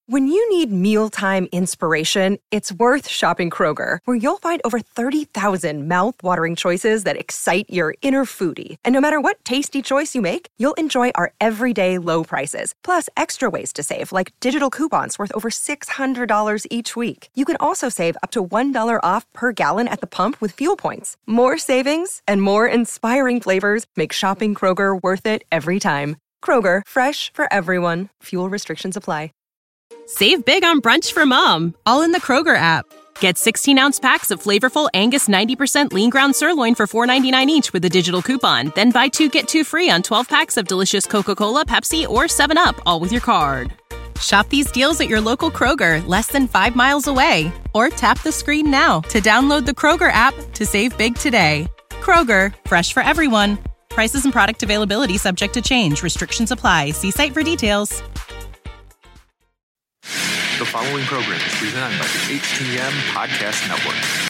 When you need mealtime inspiration, it's worth shopping Kroger, where you'll find over 30,000 mouth-watering choices that excite your inner foodie. And no matter what tasty choice you make, you'll enjoy our everyday low prices, plus extra ways to save, like digital coupons worth over $600 each week. You can also save up to $1 off per gallon at the pump with fuel points. More savings and more inspiring flavors make shopping Kroger worth it every time. Kroger, fresh for everyone. Fuel restrictions apply. Save big on brunch for mom, all in the Kroger app. Get 16-ounce packs of flavorful Angus 90% lean ground sirloin for $4.99 each with a digital coupon. Then buy 2, get 2 free on 12 packs of delicious Coca-Cola, Pepsi, or 7-Up, all with your card. Shop these deals at your local Kroger, less than 5 miles away. Or tap the screen now to download the Kroger app to save big today. Kroger, fresh for everyone. Prices and product availability subject to change. Restrictions apply. See site for details. The following program is presented by the HTM Podcast Network.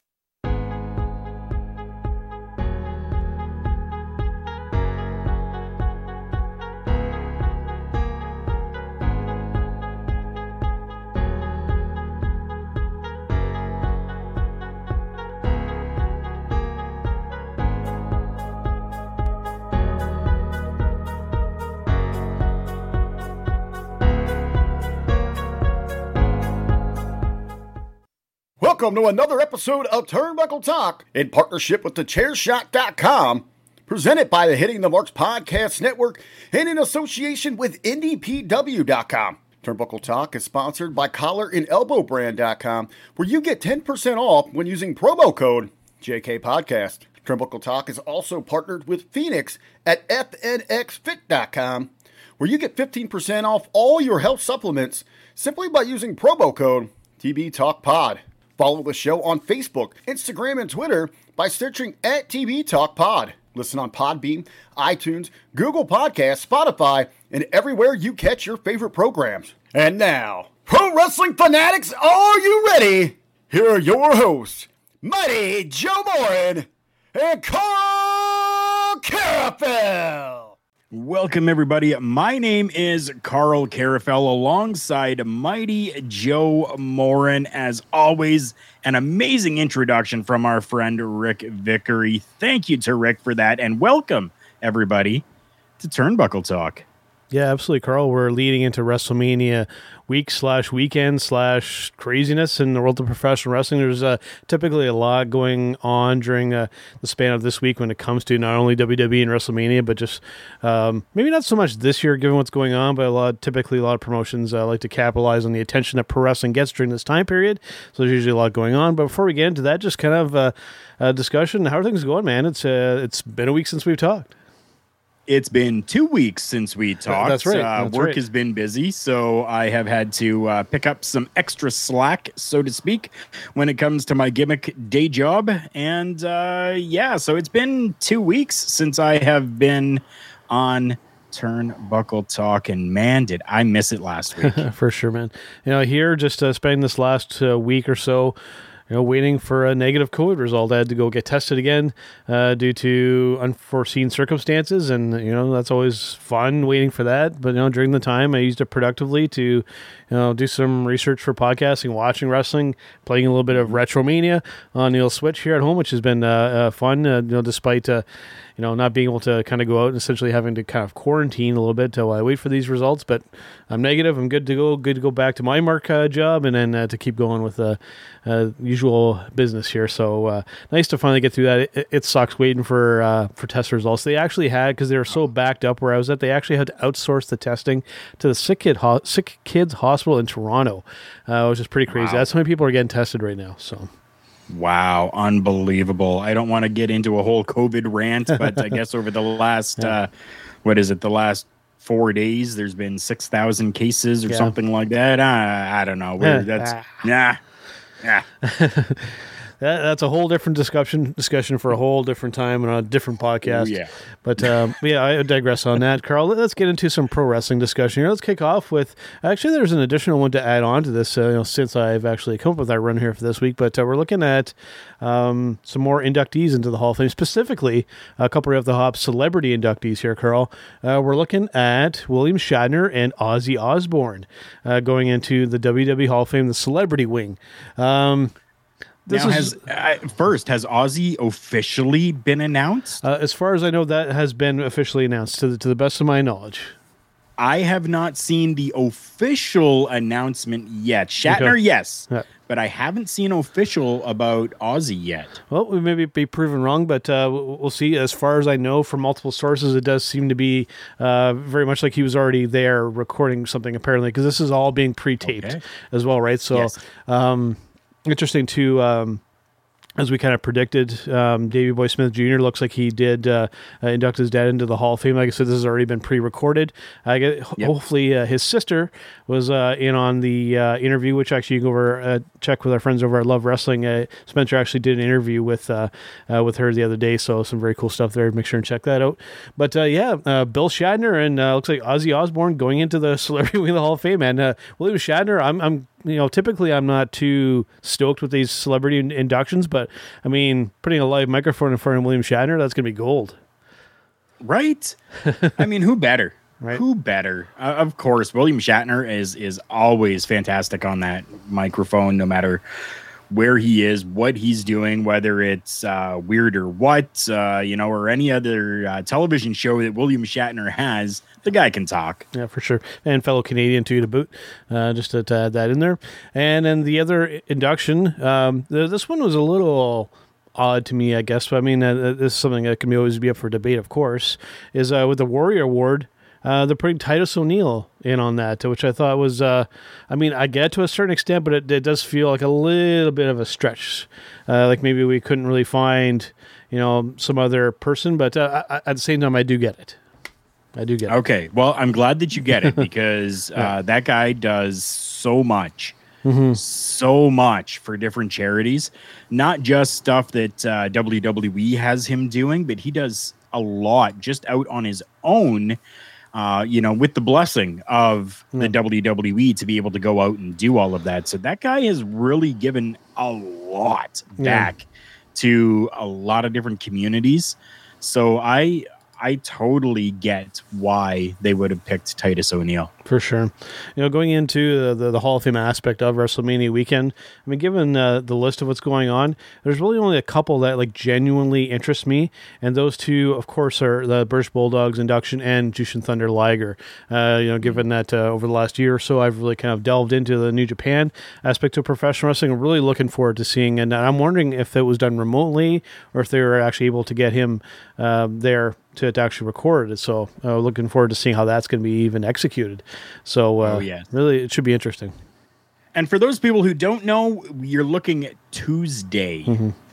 Welcome to another episode of Turnbuckle Talk in partnership with thechairshot.com, presented by the Hitting the Marks Podcast Network and in association with IndiePW.com. Turnbuckle Talk is sponsored by collarandelbowbrand.com, where you get 10% off when using promo code JKPodcast. Turnbuckle Talk is also partnered with Phoenix at FNXFit.com, where you get 15% off all your health supplements simply by using promo code TBTalkPod. Follow the show on Facebook, Instagram, and Twitter by searching at TB Talk Pod. Listen on Podbean, iTunes, Google Podcasts, Spotify, and everywhere you catch your favorite programs. And now, pro wrestling fanatics, are you ready? Here are your hosts, Mighty Joe Morin and Carl Carafel. Welcome, everybody. My name is Carl Carafel alongside Mighty Joe Morin. As always, an amazing introduction from our friend Rick Vickery. Thank you to Rick for that, and welcome, everybody, to Turnbuckle Talk. Yeah, absolutely, Carl. We're leading into WrestleMania week/weekend/craziness in the world of professional wrestling. There's typically a lot going on during the span of this week when it comes to not only WWE and WrestleMania, but just maybe not so much this year given what's going on, but typically a lot of promotions like to capitalize on the attention that pro wrestling gets during this time period. So there's usually a lot going on. But before we get into that, just kind of a discussion. How are things going, man? It's been a week since we've talked. It's been 2 weeks since we talked. That's right. Work has been busy, so I have had to pick up some extra slack, so to speak, when it comes to my gimmick day job. And so it's been 2 weeks since I have been on Turnbuckle Talk, and man, did I miss it last week. For sure, man. Here, just spending this last week or so, waiting for a negative COVID result. I had to go get tested again due to unforeseen circumstances, and that's always fun waiting for that. But during the time, I used it productively to do some research for podcasting, watching wrestling, playing a little bit of Retromania on the Switch here at home, which has been fun. Despite not being able to kind of go out and essentially having to kind of quarantine a little bit while I wait for these results. But I'm negative. I'm good to go back to my mark job, and then to keep going with usual business here. So nice to finally get through that. It sucks waiting for test results. They actually had, because they were so backed up where I was at, they actually had to outsource the testing to the Sick Kids Hospital in Toronto, which is pretty crazy. Wow. That's how many people are getting tested right now. So. Wow, unbelievable. I don't want to get into a whole COVID rant, but I guess over the last, the last 4 days, there's been 6,000 cases or something like that. I don't know. that's a whole different discussion for a whole different time and on a different podcast. Yeah. But yeah, I digress on that. Carl, let's get into some pro wrestling discussion here. Let's kick off with, actually, there's an additional one to add on to this, since I've actually come up with our run here for this week. But we're looking at some more inductees into the Hall of Fame, specifically a couple of the Hop celebrity inductees here, Carl. We're looking at William Shatner and Ozzy Osbourne going into the WWE Hall of Fame, the celebrity wing. Has Ozzy officially been announced? As far as I know, that has been officially announced, to the best of my knowledge. I have not seen the official announcement yet. Shatner, Okay. yes, Yeah. but I haven't seen official about Ozzy yet. Well, we may be proven wrong, but we'll see. As far as I know from multiple sources, it does seem to be very much like he was already there recording something, apparently, because this is all being pre-taped Okay. as well, right? So, Yes. interesting to, as we kind of predicted, Davey Boy Smith Jr. looks like he did induct his dad into the Hall of Fame. Like I said, this has already been pre-recorded. Hopefully his sister was in on the interview, which actually you can go over check with our friends over at Love Wrestling. Spencer actually did an interview with her the other day, so some very cool stuff there. Make sure and check that out. But Bill Shatner and looks like Ozzy Osbourne going into the Celebrity Wing of the Hall of Fame. And William Shatner, I'm typically I'm not too stoked with these celebrity inductions, but I mean, putting a live microphone in front of William Shatner, that's going to be gold. Right? I mean, who better? Right. Who better? Of course, William Shatner is always fantastic on that microphone, no matter where he is, what he's doing, whether it's Weird or What, or any other television show that William Shatner has. The guy can talk. Yeah, for sure. And fellow Canadian, too, to boot, just to add that in there. And then the other induction, this one was a little odd to me, I guess. But I mean, this is something that can always be up for debate, of course, is with the Warrior Award. They're putting Titus O'Neil in on that, which I thought was, I get it to a certain extent, but it does feel like a little bit of a stretch. Like maybe we couldn't really find, some other person, but at the same time, I do get it. Okay, well, I'm glad that you get it because that guy does so much. So much for different charities, not just stuff that WWE has him doing, but he does a lot just out on his own, with the blessing of the WWE to be able to go out and do all of that. So that guy has really given a lot back to a lot of different communities. So I totally get why they would have picked Titus O'Neil. For sure. Going into the Hall of Fame aspect of WrestleMania weekend, I mean, given the list of what's going on, there's really only a couple that genuinely interest me. And those two, of course, are the British Bulldogs induction and Jushin Thunder Liger. Given that over the last year or so, I've really kind of delved into the New Japan aspect of professional wrestling. I'm really looking forward to seeing, and I'm wondering if it was done remotely or if they were actually able to get him there to actually record it. So looking forward to seeing how that's going to be even executed. So really, it should be interesting. And for those people who don't know, you're looking at Tuesday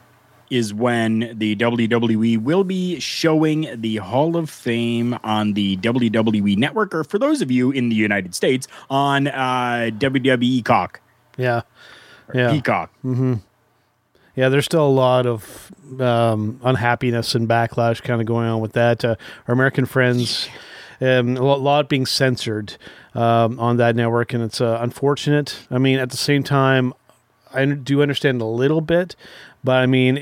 is when the WWE will be showing the Hall of Fame on the WWE Network, or for those of you in the United States, on WWE Cock. Yeah. Peacock. Yeah, there's still a lot of unhappiness and backlash kind of going on with that. Our American friends, a lot being censored on that network, and it's unfortunate. I mean, at the same time, I do understand a little bit, but I mean,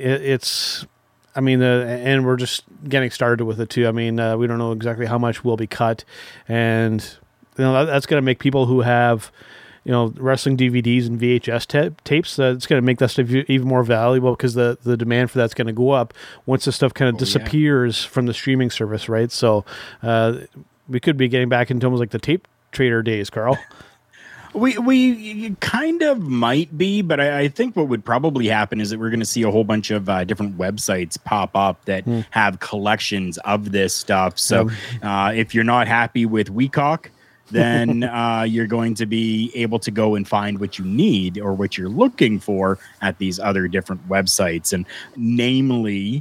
and we're just getting started with it too. I mean, we don't know exactly how much will be cut, and that's going to make people who have wrestling DVDs and VHS tapes, it's going to make that stuff even more valuable because the demand for that's going to go up once the stuff kind of disappears from the streaming service, right? So we could be getting back into almost like the tape trader days, Carl. We kind of might be, but I think what would probably happen is that we're going to see a whole bunch of different websites pop up that have collections of this stuff. So if you're not happy with Wecock, then you're going to be able to go and find what you need or what you're looking for at these other different websites, and namely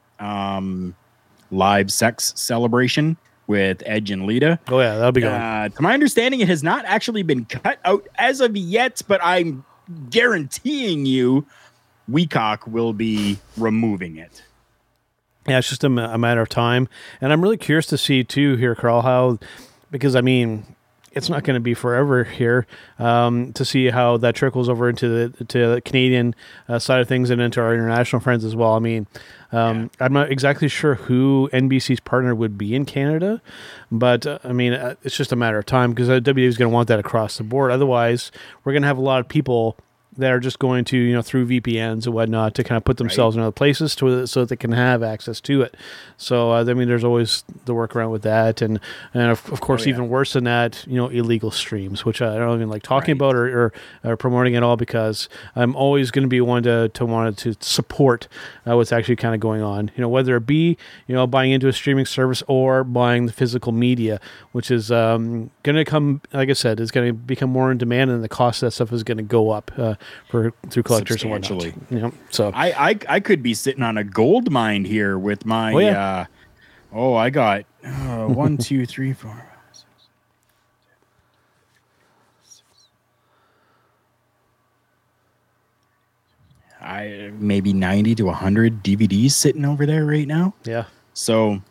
Live Sex Celebration with Edge and Lita. Oh yeah, that'll be good. To my understanding, it has not actually been cut out as of yet, but I'm guaranteeing you Weecock will be removing it. Yeah, it's just a matter of time. And I'm really curious to see, too, here, Carl, because, I mean, it's not going to be forever here, to see how that trickles over into the Canadian side of things and into our international friends as well. I mean, I'm not exactly sure who NBC's partner would be in Canada, but I mean, it's just a matter of time because WWE is going to want that across the board. Otherwise, we're going to have a lot of people that are just going to, through VPNs and whatnot to kind of put themselves in other places so that they can have access to it. So, I mean, there's always the workaround with that. And of course, even worse than that, illegal streams, which I don't even like talking about or promoting at all because I'm always going to be one to want to support what's actually kind of going on, whether it be, buying into a streaming service or buying the physical media, which is going to come, like I said, is going to become more in demand and the cost of that stuff is going to go up through collectors and whatnot. So I could be sitting on a gold mine here with my I got 1, 2, 3, 4, 5, 6, 7. Maybe 90 to 100 DVDs sitting over there right now. Yeah. So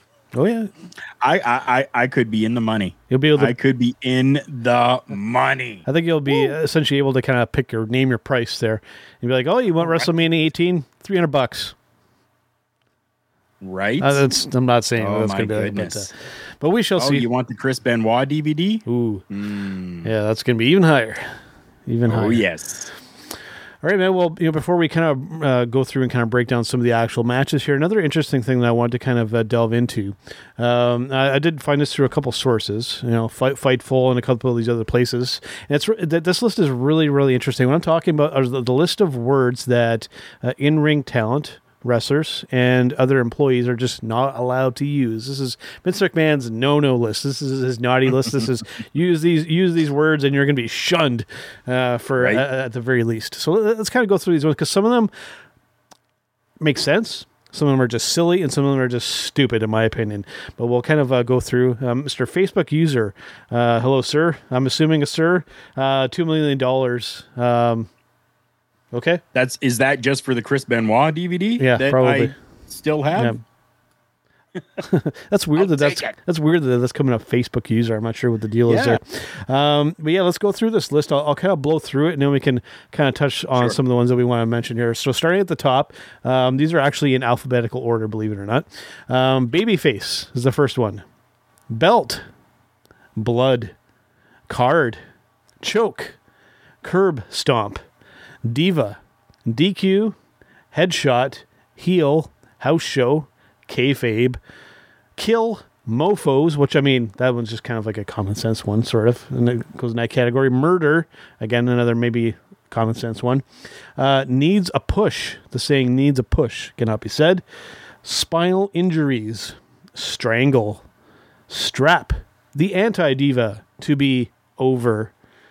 I could be in the money. You'll be able to, I could be in the money. I think you'll be essentially able to kind of name your price there and be like, oh, you want WrestleMania 18? $300. Right. I'm not saying that's going to be goodness. But we shall see. You want the Chris Benoit DVD? Ooh. Yeah, that's going to be even higher. Higher. Oh, yes. All right, man. Well, before we kind of go through and kind of break down some of the actual matches here, another interesting thing that I wanted to kind of delve into. I did find this through a couple sources, Fightful and a couple of these other places. And this list is really, really interesting. What I'm talking about are the list of words that in-ring talent, wrestlers, and other employees are just not allowed to use. This is Vince McMahon's no list. This is his naughty list. This is use these words and you're going to be shunned at the very least. So let's kind of go through these ones because some of them make sense. Some of them are just silly and some of them are just stupid in my opinion. But we'll kind of go through. Mr. Facebook user, hello, sir. I'm assuming a sir. $2 million. Okay. Is that just for the Chris Benoit DVD? Yeah, that probably. I still have. Yeah. That's weird that's weird that that's coming up Facebook user. I'm not sure what the deal is there. But yeah, let's go through this list. I'll kind of blow through it and then we can kind of touch on some of the ones that we want to mention here. So starting at the top, these are actually in alphabetical order, believe it or not. Babyface is the first one. Belt, blood, card, choke, curb stomp, diva, DQ, headshot, heel, house show, kayfabe, kill, mofos, which I mean, that one's just kind of like a common sense one, sort of, and it goes in that category. Murder, again, another maybe common sense one. Needs a push. The saying needs a push cannot be said. Spinal injuries, strangle, strap, the anti-diva, to be over.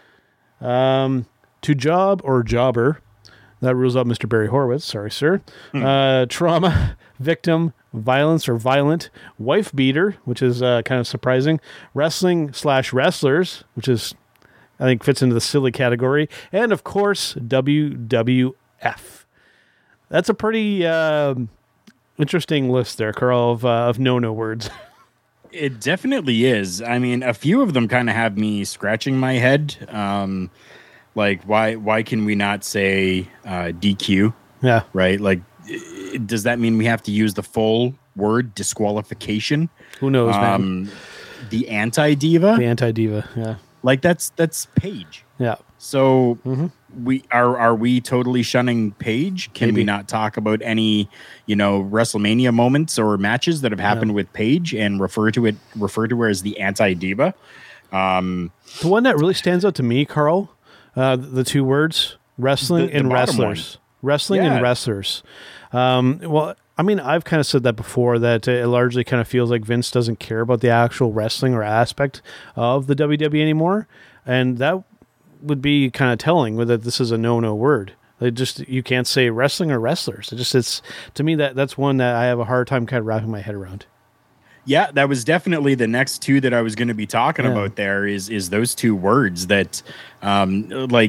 To job or jobber, that rules out Mr. Barry Horowitz. Sorry, sir. Trauma, victim, violence or violent, wife beater, which is kind of surprising. Wrestling/wrestlers, which is, I think, fits into the silly category. And of course, WWF. That's a pretty interesting list there, Carl, of no words. It definitely is. I mean, a few of them kind of have me scratching my head. Like, why can we not say DQ? Yeah. Right? Like, does that mean we have to use the full word disqualification? Who knows, man? The anti-diva? The anti-diva, yeah. Like, that's Paige. Yeah. So, are we totally shunning Paige? Can we not talk about any, WrestleMania moments or matches that have happened with Paige and refer to her as the anti-diva? The one that really stands out to me, Carl, the two words, wrestling and wrestlers. Wrestling and wrestlers. Well, I mean, I've kind of said that before, that it largely kind of feels like Vince doesn't care about the actual wrestling or aspect of the WWE anymore. And that would be kind of telling that this is a no word. You can't say wrestling or wrestlers. It's to me that's one that I have a hard time kind of wrapping my head around. Yeah, that was definitely the next two that I was going to be talking about there is those two words that, like,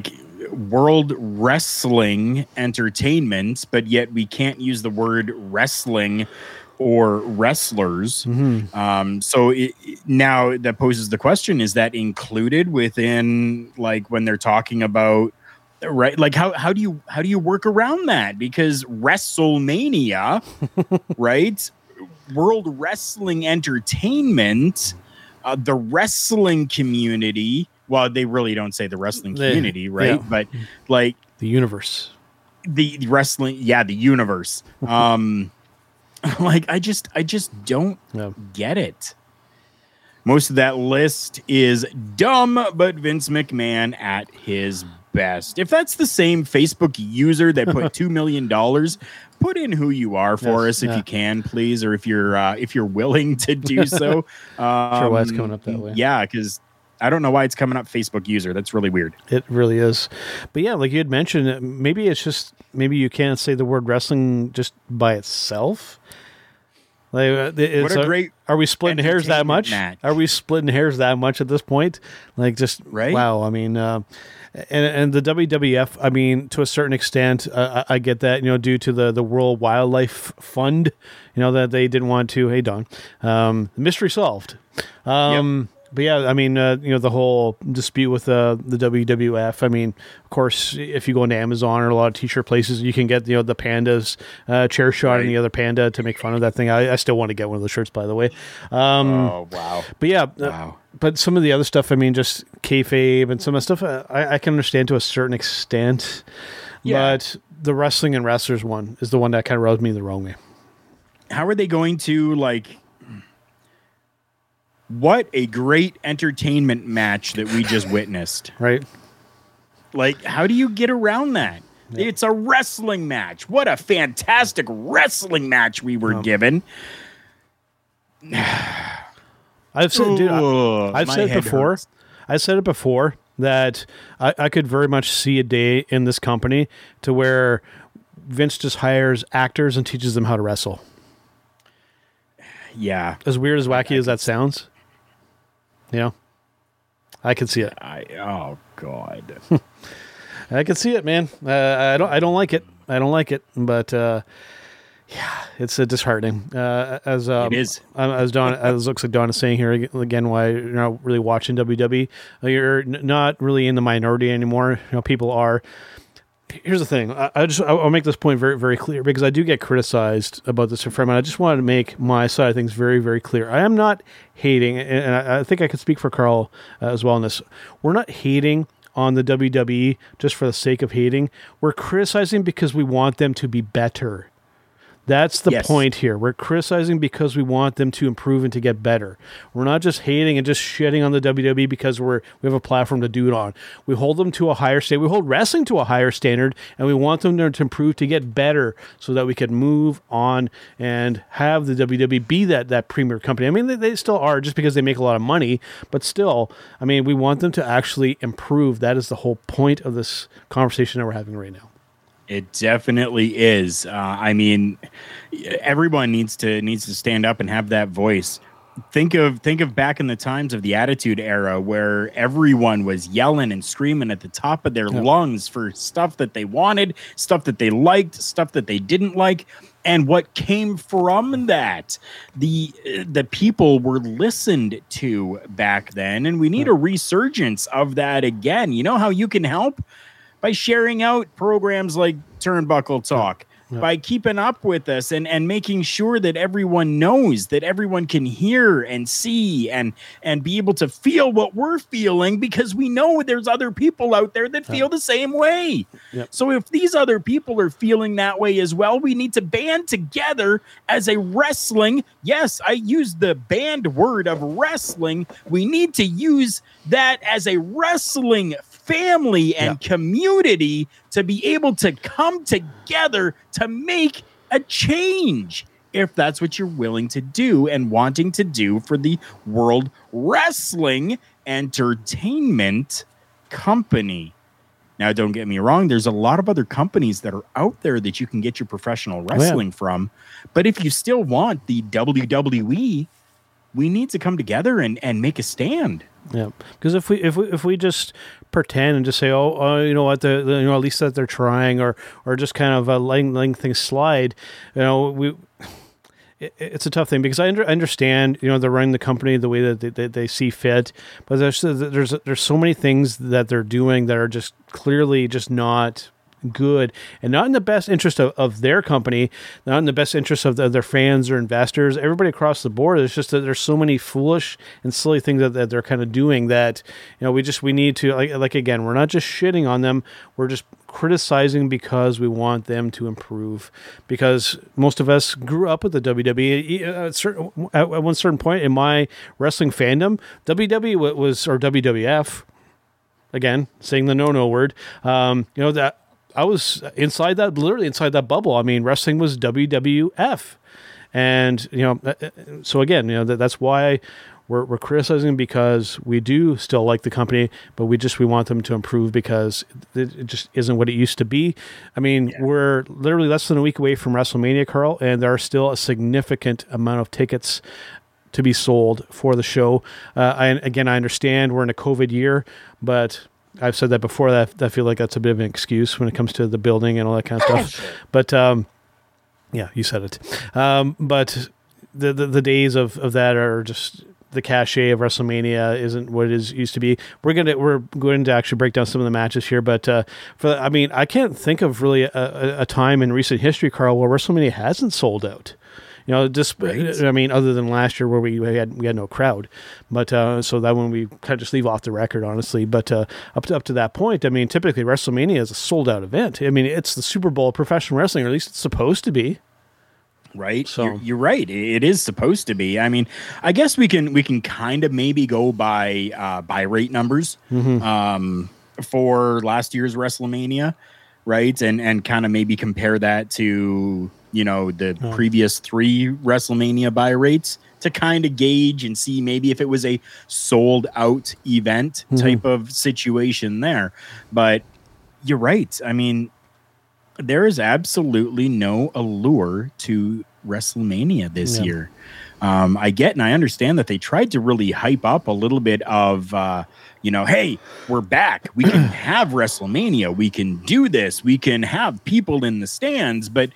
World Wrestling Entertainment, but yet we can't use the word wrestling or wrestlers. So now that poses the question, is that included within, like, when they're talking about, right? Like, how do you work around that? Because WrestleMania, right? World Wrestling Entertainment, the wrestling community. Well, they really don't say the wrestling community, right? Yeah. But like the universe, the wrestling, the universe. Like, I just don't get it. Most of that list is dumb, but Vince McMahon at his best. If that's the same Facebook user that put $2 million, put in who you are for us if you can, please, or if you're willing to do so. Sure, why it's coming up that way? Yeah, because I don't know why it's coming up Facebook user. That's really weird. It really is. But yeah, like you had mentioned, maybe you can't say the word wrestling just by itself. Like, are we splitting hairs that much? Match. Are we splitting hairs that much at this point? Like, just right? Wow. I mean, and the WWF. I mean, to a certain extent, I get that. Due to the World Wildlife Fund, that they didn't want to. Hey, Don, mystery solved. Yep. But yeah, I mean, the whole dispute with the WWF. I mean, of course, if you go into Amazon or a lot of t-shirt places, you can get the pandas chair shot and the other panda to make fun of that thing. I still want to get one of those shirts, by the way. Oh wow! But yeah, but some of the other stuff, I mean, just kayfabe and some of the stuff, I can understand to a certain extent. Yeah. But the wrestling and wrestlers one is the one that kind of rubs me the wrong way. How are they going to like? What a great entertainment match that we just witnessed. Right. Like, how do you get around that? Yeah. It's a wrestling match. What a fantastic wrestling match we were given. I've said it before that I could very much see a day in this company to where Vince just hires actors and teaches them how to wrestle. Yeah. As weird as wacky as that sounds. I can see it. Oh God. I can see it, man. I don't like it. But it's disheartening. As it is. As looks like Don is saying here again, why you're not really watching WWE. You're not really in the minority anymore. People are. Here's the thing. I'll make this point very, very clear because I do get criticized about this from, and I just wanted to make my side of things very, very clear. I am not hating, and I think I could speak for Carl as well on this. We're not hating on the WWE just for the sake of hating. We're criticizing because we want them to be better. That's the point here. We're criticizing because we want them to improve and to get better. We're not just hating and just shitting on the WWE because we have a platform to do it on. We hold them to a higher standard. We hold wrestling to a higher standard, and we want them to improve, to get better, so that we can move on and have the WWE be that premier company. I mean, they still are just because they make a lot of money, but still, I mean, we want them to actually improve. That is the whole point of this conversation that we're having right now. It definitely is. I mean, everyone needs to stand up and have that voice. Think of back in the times of the Attitude Era, where everyone was yelling and screaming at the top of their lungs for stuff that they wanted, stuff that they liked, stuff that they didn't like. And what came from that, the people were listened to back then, and we need a resurgence of that again. You know how you can help? By sharing out programs like Turnbuckle Talk, by keeping up with us and making sure that everyone knows, that everyone can hear and see and be able to feel what we're feeling, because we know there's other people out there that feel the same way. Yep. So if these other people are feeling that way as well, we need to band together as a wrestling. Yes, I use the banned word of wrestling. We need to use that as a wrestling family and community to be able to come together to make a change, if that's what you're willing to do and wanting to do for the World Wrestling Entertainment Company. Now, don't get me wrong, there's a lot of other companies that are out there that you can get your professional wrestling from, but if you still want the WWE, we need to come together and make a stand. Yeah, because if we just pretend and just say, you know what, you know, at least that they're trying, or just kind of letting things slide, you know, it's a tough thing, because I understand, you know, they're running the company the way that they see fit, but there's so many things that they're doing that are just clearly just not good, and not in the best interest of their company, not in the best interest of their fans or investors, everybody across the board. It's just that there's so many foolish and silly things that they're kind of doing that, you know, we need to, like again, we're not just shitting on them, we're just criticizing because we want them to improve, because most of us grew up with the WWE. At one certain point in my wrestling fandom, WWE was, or WWF, again, saying the no word, you know, that I was literally inside that bubble. I mean, wrestling was WWF. And, you know, so again, you know, that's why we're criticizing, because we do still like the company, but we want them to improve, because it just isn't what it used to be. I mean, we're literally less than a week away from WrestleMania, Carl, and there are still a significant amount of tickets to be sold for the show. I understand we're in a COVID year, but I've said that before, that I feel like that's a bit of an excuse when it comes to the building and all that kind of stuff. Sure. But yeah, you said it. But the days of that are just, the cachet of WrestleMania isn't what it used to be. We're going to actually break down some of the matches here, but I can't think of really a time in recent history, Carl, where WrestleMania hasn't sold out. You know, just right. I mean, other than last year where we had no crowd, but so that one we kind of just leave off the record, honestly. But up to that point, I mean, typically WrestleMania is a sold out event. I mean, it's the Super Bowl of professional wrestling, or at least it's supposed to be. Right. So you're right. It is supposed to be. I mean, I guess we can kind of maybe go by rate numbers for last year's WrestleMania, right? And kind of maybe compare that to, you know, the previous 3 WrestleMania buy rates, to kind of gauge and see maybe if it was a sold out event type of situation there. But you're right. I mean, there is absolutely no allure to WrestleMania this year. I get and I understand that they tried to really hype up a little bit of, you know, hey, we're back. We can have WrestleMania. We can do this. We can have people in the stands. But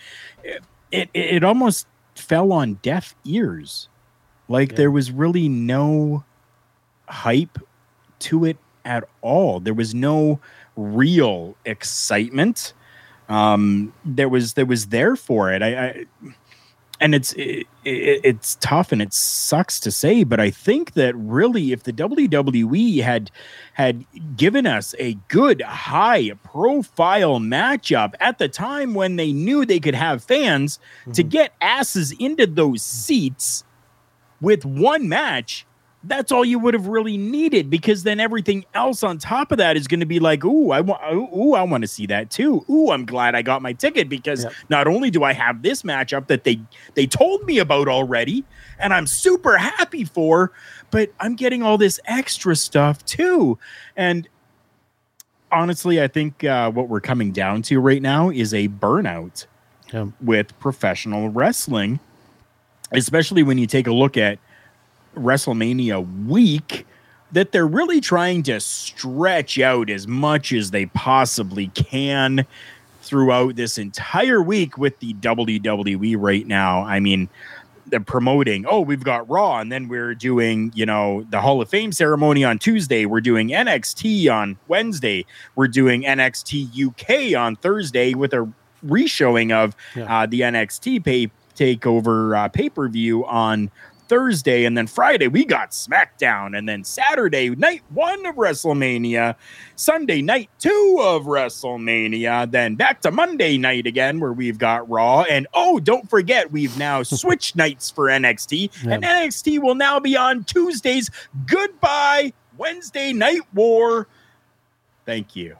it almost fell on deaf ears. Like there was really no hype to it at all. There was no real excitement. There was there for it. And it's tough and it sucks to say, but I think that really if the WWE had given us a good high profile matchup at the time when they knew they could have fans to get asses into those seats with one match, that's all you would have really needed, because then everything else on top of that is going to be like, I want to see that too. Ooh, I'm glad I got my ticket, because not only do I have this matchup that they told me about already and I'm super happy for, but I'm getting all this extra stuff too. And honestly, I think what we're coming down to right now is a burnout with professional wrestling, especially when you take a look at WrestleMania week, that they're really trying to stretch out as much as they possibly can throughout this entire week with the WWE right now. I mean, they're promoting, we've got Raw, and then we're doing, you know, the Hall of Fame ceremony on Tuesday. We're doing NXT on Wednesday. We're doing NXT UK on Thursday with a reshowing of the NXT takeover pay-per-view on Thursday, and then Friday we got SmackDown, and then Saturday night 1 of WrestleMania, Sunday night 2 of WrestleMania, then back to Monday night again where we've got Raw, and don't forget we've now switched nights for NXT, and NXT will now be on Tuesdays. Goodbye Wednesday Night War. Thank you.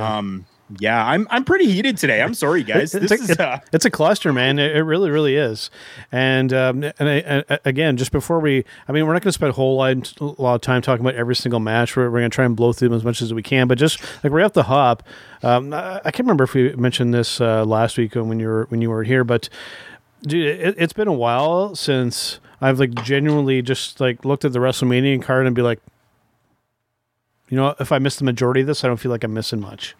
I'm pretty heated today. I'm sorry, guys. It's a cluster, man. It really, really is. And again, just before we're not going to spend a lot of time talking about every single match. We're going to try and blow through them as much as we can. But just like right off the hop, I can't remember if we mentioned this last week when you were here, but dude, it's been a while since I've like genuinely just like looked at the WrestleMania card and be like, if I miss the majority of this, I don't feel like I'm missing much.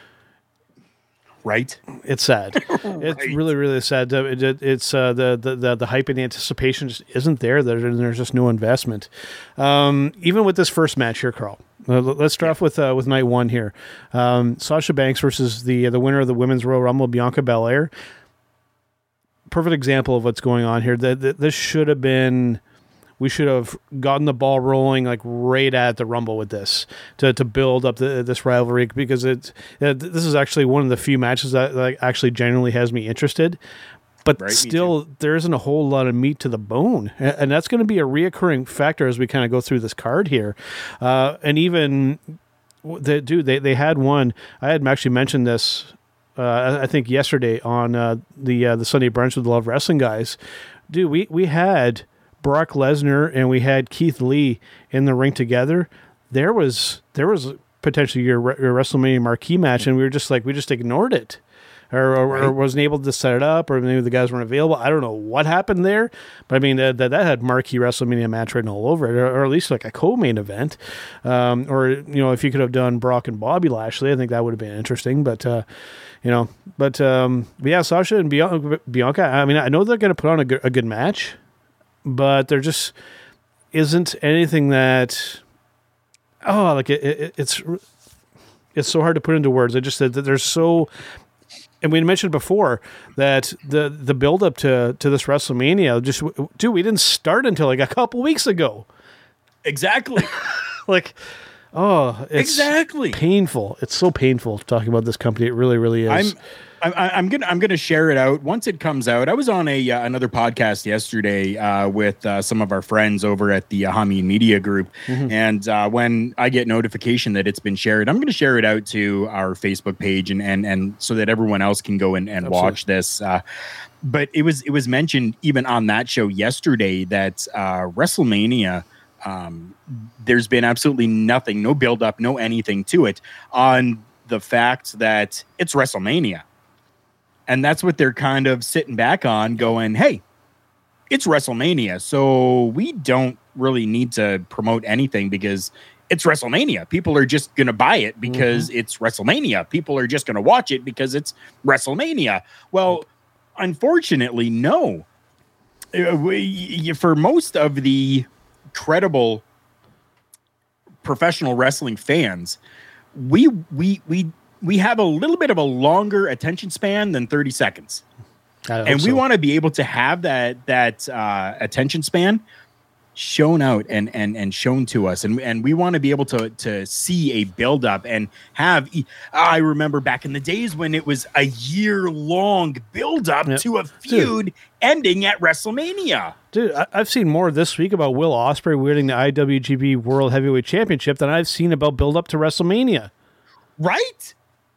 Right? It's sad. Right. It's really, really sad. It's the hype and the anticipation just isn't there. There's just no investment. Even with this first match here, Carl. Let's start off with night one here. Sasha Banks versus the winner of the Women's Royal Rumble, Bianca Belair. Perfect example of what's going on here. This should have been. We should have gotten the ball rolling like right at the Rumble with this to build up this rivalry, because this is actually one of the few matches that actually genuinely has me interested. But still, there isn't a whole lot of meat to the bone, and that's going to be a reoccurring factor as we kind of go through this card here. And even they had one. I had actually mentioned this. I think yesterday on the Sunday brunch with the Love Wrestling guys. Dude, we had Brock Lesnar and we had Keith Lee in the ring together. There was potentially your WrestleMania marquee match, and we just ignored it, or wasn't able to set it up, or maybe the guys weren't available. I don't know what happened there, but I mean that had marquee WrestleMania match written all over it, or at least like a co-main event, or if you could have done Brock and Bobby Lashley, I think that would have been interesting. But yeah, Sasha and Bianca. I mean, I know they're going to put on a good match. But there just isn't anything that, it's so hard to put into words. I just said that there's so, and we mentioned before that the build up to this WrestleMania, we didn't start until like a couple weeks ago. Exactly. It's exactly painful. It's so painful talking about this company. It really, really is. I'm gonna share it out once it comes out. I was on another podcast yesterday with some of our friends over at the Hami Media Group, and when I get notification that it's been shared, I'm gonna share it out to our Facebook page and so that everyone else can go and watch this. But it was mentioned even on that show yesterday that WrestleMania. There's been absolutely nothing, no build up, no anything to it, on the fact that it's WrestleMania. And that's what they're kind of sitting back on, going, hey, it's WrestleMania, so we don't really need to promote anything because it's WrestleMania. People are just going to buy it because it's WrestleMania. People are just going to watch it because it's WrestleMania. Well, unfortunately, no. For most of the credible professional wrestling fans, we have a little bit of a longer attention span than 30 seconds. And we want to be able to have that attention span shown out and shown to us. And we want to be able to see a build up and have, I remember back in the days when it was a year-long build up to a feud ending at WrestleMania. Dude, I've seen more this week about Will Ospreay winning the IWGP World Heavyweight Championship than I've seen about build up to WrestleMania. Right?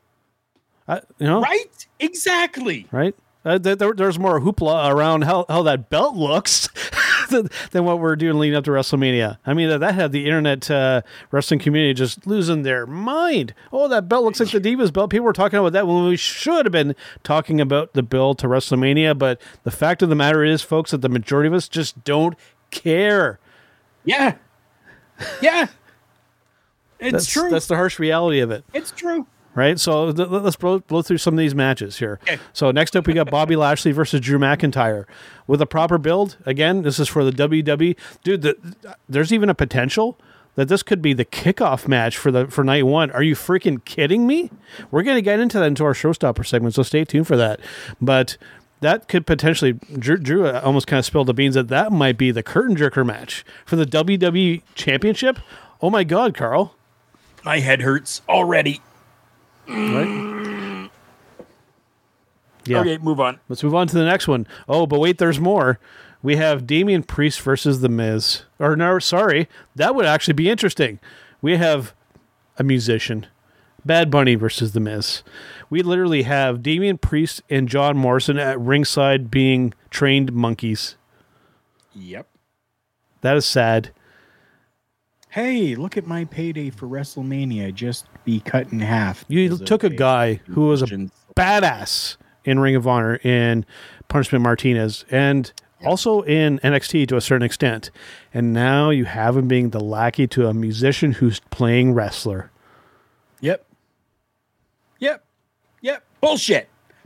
Right? Exactly. Right? There's more hoopla around how that belt looks than what we're doing leading up to WrestleMania. I mean, that had the internet wrestling community just losing their mind. Oh, that belt looks like the Divas belt. People were talking about that when we should have been talking about the build to WrestleMania. But the fact of the matter is, folks, that the majority of us just don't care. Yeah. Yeah. It's true. That's the harsh reality of it. It's true. Right, so let's blow through some of these matches here. Okay. So next up, we got Bobby Lashley versus Drew McIntyre. With a proper build, again, this is for the WWE. Dude, there's even a potential that this could be the kickoff match for night one. Are you freaking kidding me? We're going to get into that into our showstopper segment, so stay tuned for that. But that could potentially, Drew almost kind of spilled the beans that might be the curtain jerker match for the WWE Championship. Oh my God, Carl. My head hurts already. Right? Yeah. Okay, move on. Let's move on to the next one. Oh, but wait, there's more. We have Damian Priest versus The Miz. Or no, sorry, that would actually be interesting. We have a musician. Bad Bunny versus The Miz. We literally have Damian Priest and John Morrison at ringside being trained monkeys. Yep. That is sad. Hey, look at my payday for WrestleMania. Just be cut in half. You took a guy who was a badass in Ring of Honor in Punishment Martinez, and also in NXT to a certain extent. And now you have him being the lackey to a musician who's playing wrestler. Yep. Bullshit.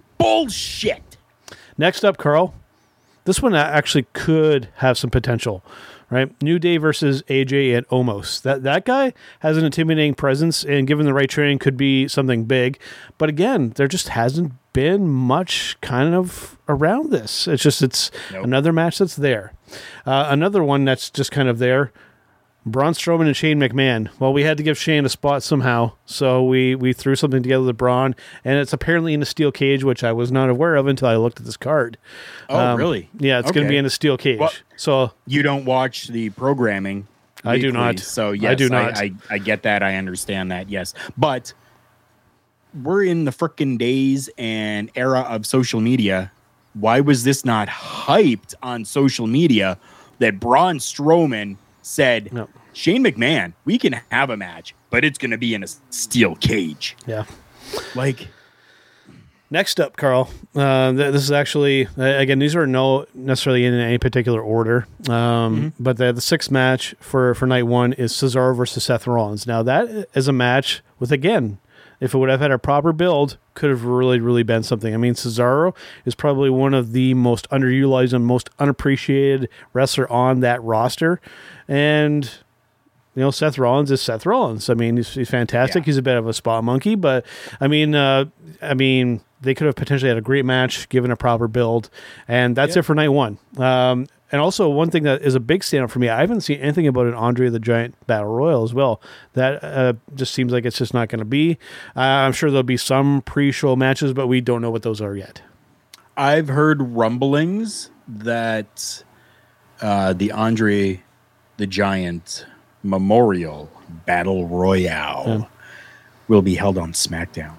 Next up, Carl. This one actually could have some potential, right? New Day versus AJ and Omos. That guy has an intimidating presence, and given the right training, could be something big. But again, there just hasn't been much kind of around this. It's another match that's there. Another one that's just kind of there. Braun Strowman and Shane McMahon. Well, we had to give Shane a spot somehow, so we threw something together with Braun, and it's apparently in a steel cage, which I was not aware of until I looked at this card. Oh, really? Yeah, it's going to be in a steel cage. Well, so you don't watch the programming. I do not. So yes, I do not. I get that. I understand that. Yes, but we're in the frickin' days and era of social media. Why was this not hyped on social media that Braun Strowman said, no. Shane McMahon, we can have a match, but it's going to be in a steel cage. Yeah. Like, next up, Carl, this is actually, again, these are no necessarily in any particular order, but the sixth match for night one is Cesaro versus Seth Rollins. Now, that is a match with, again, if it would have had a proper build, could have really, really been something. I mean, Cesaro is probably one of the most underutilized and most unappreciated wrestler on that roster. And, Seth Rollins is Seth Rollins. I mean, he's fantastic. Yeah. He's a bit of a spot monkey, but I mean, they could have potentially had a great match given a proper build. And that's it for night one. And also, one thing that is a big standout for me, I haven't seen anything about an Andre the Giant Battle Royal as well. That just seems like it's just not going to be. I'm sure there'll be some pre-show matches, but we don't know what those are yet. I've heard rumblings that the Andre the Giant Memorial Battle Royale will be held on SmackDown.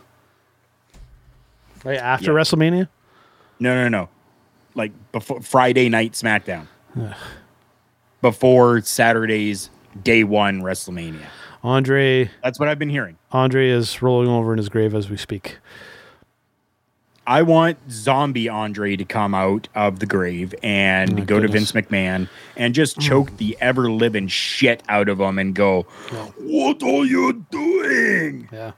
Right after WrestleMania? No. Like before Friday night SmackDown. Before Saturday's day one WrestleMania. Andre. That's what I've been hearing. Andre is rolling over in his grave as we speak. I want zombie Andre to come out of the grave and go to Vince McMahon and just choke the ever-living shit out of him and go, what are you doing? Yeah.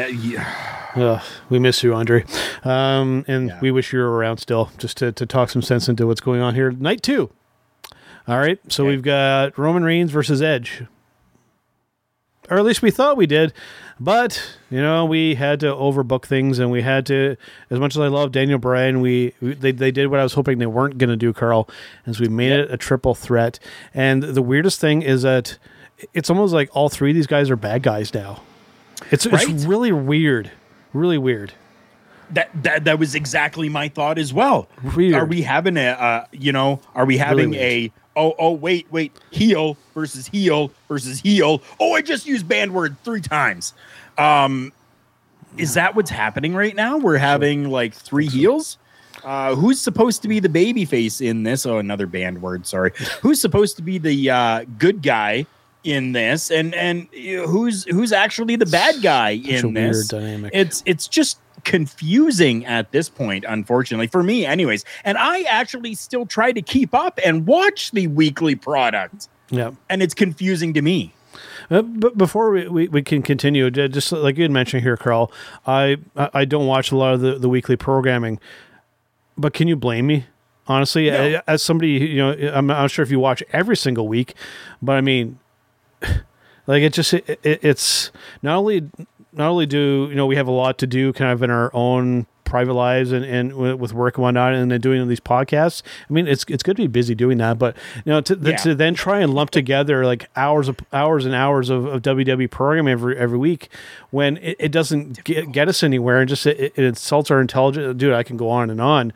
We miss you, Andre. We wish you were around still just to talk some sense into what's going on here. Night two. All right. So we've got Roman Reigns versus Edge. Or at least we thought we did. But, we had to overbook things, and we had to, as much as I love Daniel Bryan, they did what I was hoping they weren't going to do, Carl, and so we made it a triple threat. And the weirdest thing is that it's almost like all three of these guys are bad guys now. It's really weird. Really weird. That was exactly my thought as well. Weird. Are we having wait, heel versus heel versus heel. Oh, I just used banned word 3 times. Is that what's happening right now? We're having like 3 heels. Who's supposed to be the baby face in this? Oh, another banned word. Sorry. Who's supposed to be the good guy in this? And who's actually the bad guy in this? Weird dynamic. It's just confusing at this point, unfortunately, for me anyways. And I actually still try to keep up and watch the weekly product. Yeah. And it's confusing to me. But before we can continue, just like you had mentioned here, Carl, I don't watch a lot of the weekly programming, but can you blame me? Honestly, no. As somebody, I'm not sure if you watch every single week, but I mean, like it's not only do we have a lot to do kind of in our own private lives and with work and whatnot, and then doing these podcasts. I mean, it's good to be busy doing that, but to then try and lump together like hours and hours of WWE programming every week when it doesn't get us anywhere, and just it insults our intelligence. Dude, I can go on and on.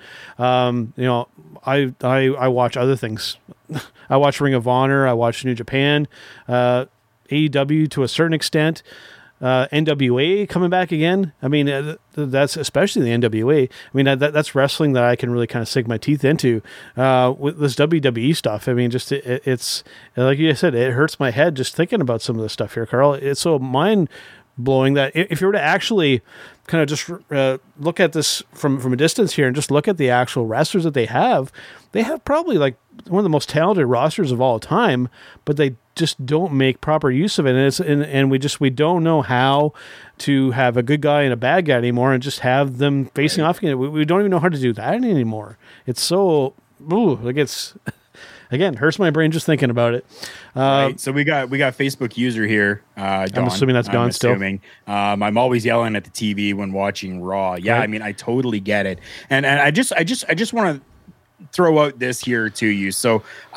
I watch other things. I watch Ring of Honor. I watch New Japan, AEW to a certain extent. NWA coming back again. I mean, that's especially the NWA. I mean, that's wrestling that I can really kind of sink my teeth into. With this WWE stuff, I mean, just it's like you said, it hurts my head just thinking about some of this stuff here, Carl. It's so mind blowing that. If you were to actually kind of just look at this from a distance here and just look at the actual wrestlers that they have probably like one of the most talented rosters of all time, but they just don't make proper use of it. And we don't know how to have a good guy and a bad guy anymore and just have them facing off again. We don't even know how to do that anymore. It's so, like it's, again, hurts my brain just thinking about it. Right. So we got Facebook user here. Dawn, I'm assuming that's Dawn still. I'm always yelling at the TV when watching Raw. Yeah, Right. I mean, I totally get it. And I just want to throw out this here to you. So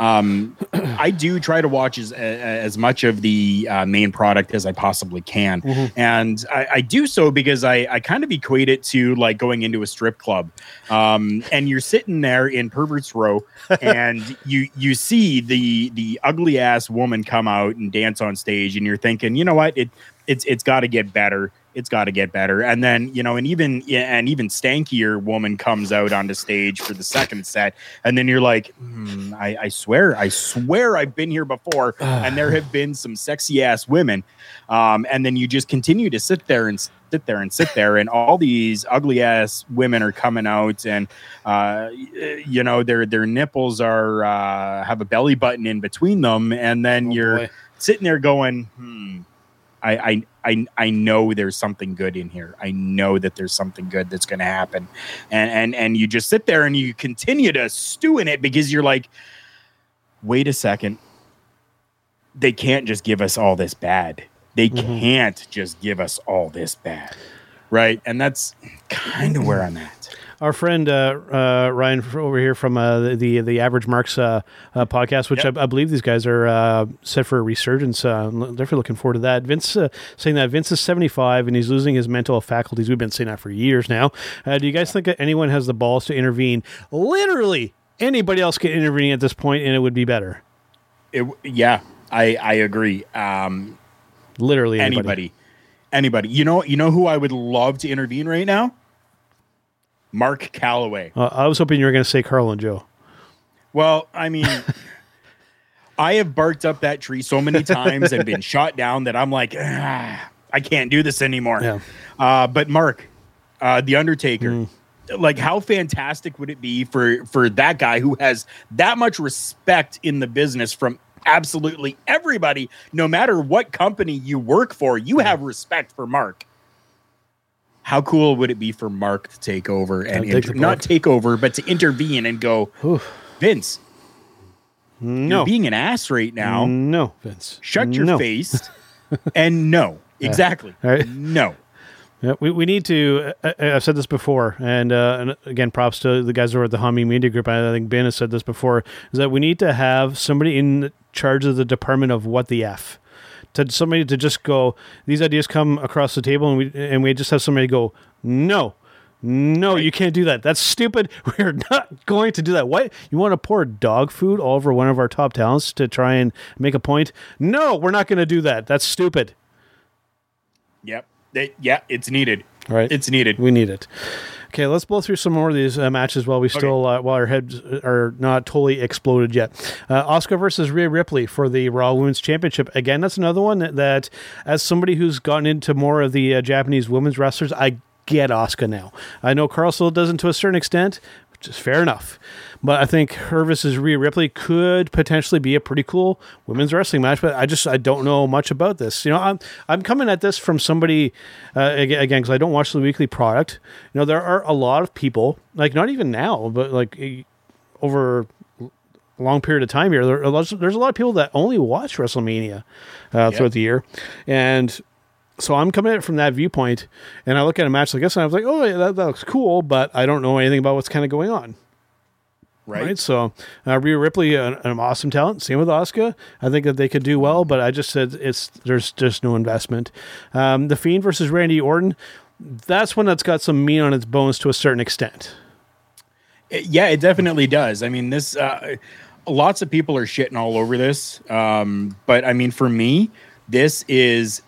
I do try to watch as much of the main product as I possibly can. Mm-hmm. And I do so because I kind of equate it to like going into a strip club. And you're sitting there in Pervert's Row and you see the ugly ass woman come out and dance on stage and you're thinking, you know what, it's got to get better. It's got to get better. And then, you know, an even stankier woman comes out onto stage for the second set. And then you're like, I swear I've been here before. And there have been some sexy ass women. And then you just continue to sit there. And all these ugly ass women are coming out and, you know, their nipples are, have a belly button in between them. And then you're sitting there going, I know there's something good in here. I know that there's something good that's going to happen. And you just sit there and you continue to stew in it because you're like, wait a second. They can't just give us all this bad. They can't just give us all this bad. Right. And that's kind of where I'm at. Our friend Ryan over here from the Average Marks podcast, which I believe these guys are set for a resurgence. Definitely looking forward to that. Vince saying that Vince is 75 and he's losing his mental faculties. We've been saying that for years now. Do you guys think that anyone has the balls to intervene? Literally anybody else can intervene at this point and it would be better. I agree. Literally anybody. You know who I would love to intervene right now? Mark Calloway. I was hoping you were going to say Carl and Joe. Well, I mean, I have barked up that tree so many times and been shot down that I'm like, I can't do this anymore. Yeah. But Mark, the Undertaker, like how fantastic would it be for that guy who has that much respect in the business from absolutely everybody, no matter what company you work for, you have respect for Mark. How cool would it be for Mark to take over and not take over, but to intervene and go, Vince, you're being an ass right now. No, Vince. Shut your face. And no, exactly. Right. No. Yeah, we need to, I've said this before, and again, props to the guys over at the Humming Media Group. I think Ben has said this before, is that we need to have somebody in charge of the department of what the F. To somebody to just go, these ideas come across the table and we just have somebody go, no, you can't do that. That's stupid. We're not going to do that. What? You want to pour dog food all over one of our top talents to try and make a point? No, we're not going to do that. That's stupid. Yep. It's needed. All right. It's needed. We need it. Okay, let's blow through some more of these matches while we still while our heads are not totally exploded yet. Asuka versus Rhea Ripley for the Raw Women's Championship. Again, that's another one that as somebody who's gotten into more of the Japanese women's wrestlers, I get Asuka now. I know Carl still doesn't to a certain extent, which is fair enough. But I think her versus Rhea Ripley could potentially be a pretty cool women's wrestling match. But I don't know much about this. You know, I'm coming at this from somebody again because I don't watch the weekly product. You know, there are a lot of people, like not even now, but like over a long period of time here. There's a lot of people that only watch WrestleMania throughout the year, and so I'm coming at it from that viewpoint. And I look at a match like this, and I was like, oh, yeah, that looks cool, but I don't know anything about what's kind of going on. Right. So Rhea Ripley, an awesome talent. Same with Asuka. I think that they could do well, but I just said there's just no investment. The Fiend versus Randy Orton. That's one that's got some meat on its bones to a certain extent. Yeah, it definitely does. I mean, this lots of people are shitting all over this, but I mean, for me, this is.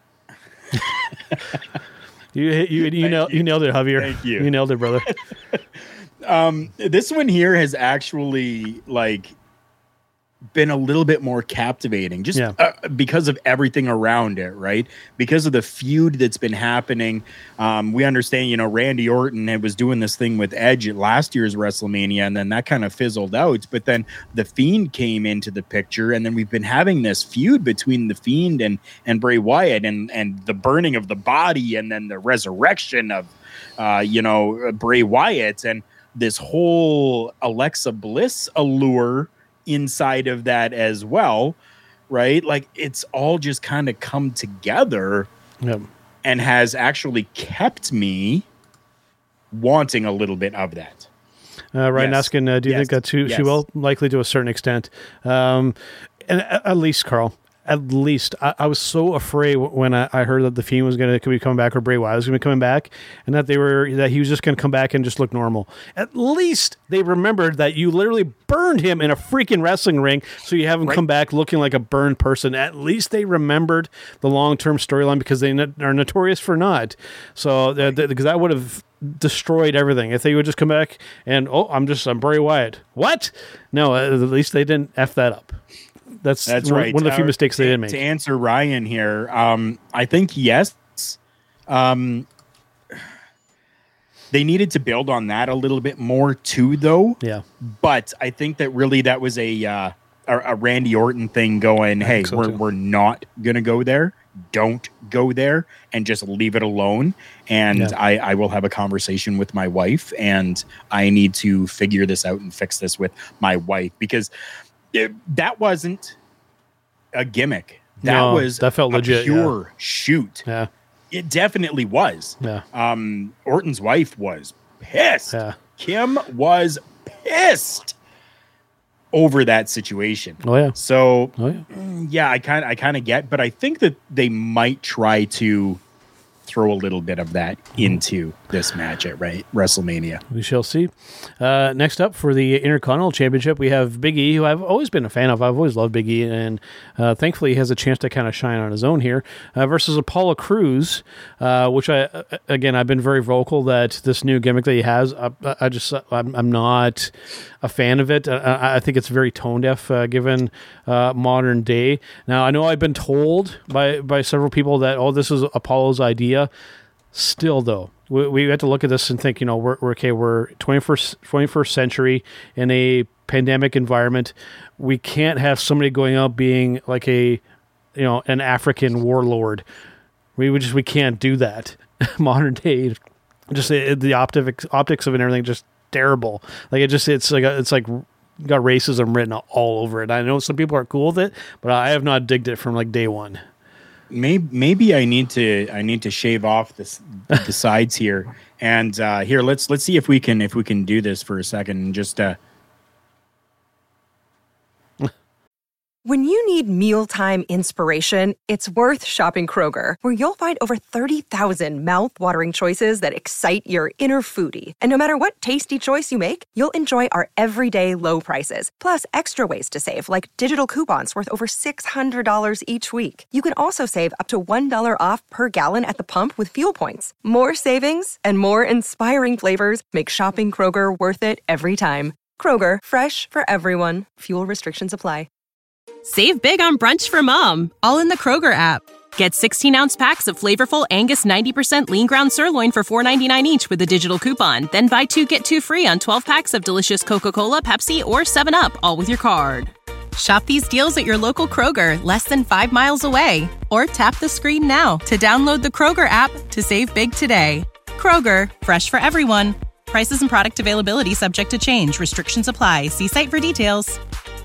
You nailed it, Javier. Thank you. You nailed it, brother. This one here has actually, like, been a little bit more captivating, just because of everything around it, right? Because of the feud that's been happening. We understand, Randy Orton was doing this thing with Edge at last year's WrestleMania, and then that kind of fizzled out. But then the Fiend came into the picture, and then we've been having this feud between the Fiend and Bray Wyatt, and the burning of the body, and then the resurrection of Bray Wyatt, and this whole Alexa Bliss allure inside of that as well, right? Like, it's all just kind of come together and has actually kept me wanting a little bit of that. Ryan asking, do you think that she will? Likely to a certain extent. And at least, Carl, I was so afraid when I heard that the Fiend was going to be coming back, or Bray Wyatt was going to be coming back, and that he was just going to come back and just look normal. At least they remembered that you literally burned him in a freaking wrestling ring, so you have him come back looking like a burned person. At least they remembered the long-term storyline, because they are notorious for not. So because that would have destroyed everything if they would just come back and I'm Bray Wyatt. What? No, at least they didn't F that up. That's right. One of the few mistakes they didn't make. To answer Ryan here, I think yes. They needed to build on that a little bit more too, though. Yeah. But I think that really that was a Randy Orton thing going, hey, we're not going to go there. Don't go there, and just leave it alone. And I will have a conversation with my wife, and I need to figure this out and fix this with my wife, because that wasn't a gimmick. That felt legit. Pure shoot. Yeah. It definitely was. Yeah. Orton's wife was pissed. Yeah. Kim was pissed over that situation. Oh yeah. So I kind of get, but I think that they might try to throw a little bit of that into this match at WrestleMania. We shall see. Next up for the Intercontinental Championship, we have Big E, who I've always been a fan of. I've always loved Big E, and thankfully he has a chance to kind of shine on his own here, versus Apollo Crews, which I've been very vocal that this new gimmick that he has, I'm not a fan of it. I think it's very tone deaf given modern day. Now, I know I've been told by several people that, this is Apollo's idea. Still, though, we have to look at this and think, we're 21st century in a pandemic environment. We can't have somebody going out being like an African warlord. We can't do that. Modern day, just the optics of it and everything, just terrible. Like it's like got racism written all over it. I know some people are cool with it, but I have not digged it from like day one. Maybe I need to shave off the sides here, and here let's see if we can do this for a second and just. When you need mealtime inspiration, it's worth shopping Kroger, where you'll find over 30,000 mouth-watering choices that excite your inner foodie. And no matter what tasty choice you make, you'll enjoy our everyday low prices, plus extra ways to save, like digital coupons worth over $600 each week. You can also save up to $1 off per gallon at the pump with fuel points. More savings and more inspiring flavors make shopping Kroger worth it every time. Kroger, fresh for everyone. Fuel restrictions apply. Save big on brunch for mom, all in the Kroger app. Get 16-ounce packs of flavorful Angus 90% lean ground sirloin for $4.99 each with a digital coupon. Then buy 2, get 2 free on 12 packs of delicious Coca-Cola, Pepsi, or 7-Up, all with your card. Shop these deals at your local Kroger, less than 5 miles away. Or tap the screen now to download the Kroger app to save big today. Kroger, fresh for everyone. Prices and product availability subject to change. Restrictions apply. See site for details.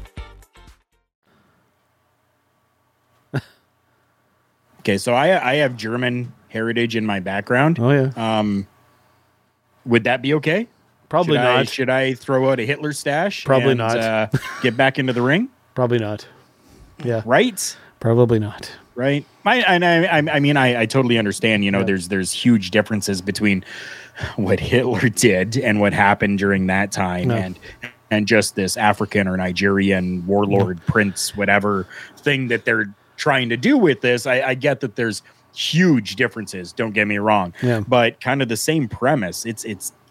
Okay, so I have German heritage in my background. Oh, yeah. Would that be okay? Probably not. Should I throw out a Hitler stash? Probably and, not. Get back into the ring? Probably not. Yeah. Right? Probably not. Right. I mean, I totally understand, there's huge differences between what Hitler did and what happened during that time and just this African or Nigerian warlord prince, whatever thing that they're trying to do with this. I get that there's huge differences, don't get me wrong, but kind of the same premise. It's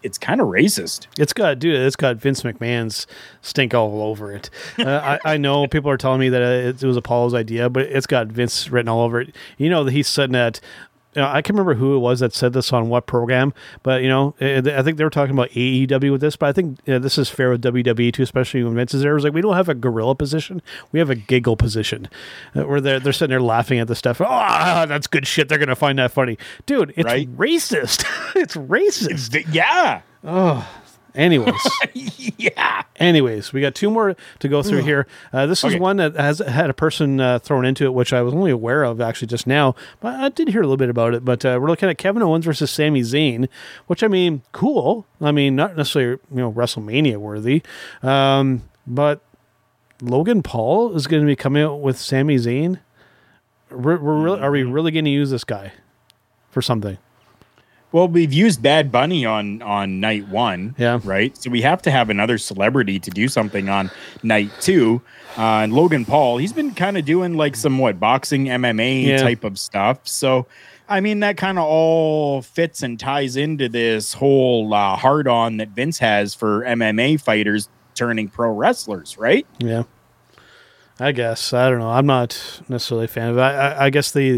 it's kind of racist. It's got Vince McMahon's stink all over it. I know people are telling me that it was Apollo's idea, but it's got Vince written all over it. You know that he's sitting at. I can't remember who it was that said this on what program, but I think they were talking about AEW with this, but I think this is fair with WWE too, especially when Vince is there. It was like, we don't have a gorilla position, we have a giggle position, where they're sitting there laughing at the stuff. Oh, that's good shit. They're gonna find that funny, dude. It's racist. It's racist. Yeah. Oh. Anyways. Yeah. Anyways, we got two more to go through here. This is one that has had a person thrown into it, which I was only aware of actually just now. But I did hear a little bit about it. But we're looking at Kevin Owens versus Sami Zayn, which, I mean, cool. I mean, not necessarily WrestleMania worthy. But Logan Paul is going to be coming out with Sami Zayn. Are we really going to use this guy for something? Well, we've used Bad Bunny on night one, right? So we have to have another celebrity to do something on night two. And Logan Paul, he's been kind of doing like some boxing, MMA type of stuff. So, I mean, that kind of all fits and ties into this whole hard-on that Vince has for MMA fighters turning pro wrestlers, right? Yeah. I guess. I don't know. I'm not necessarily a fan of it. I guess the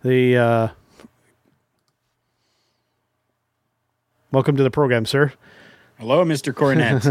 welcome to the program, sir. Hello, Mr. Cornette.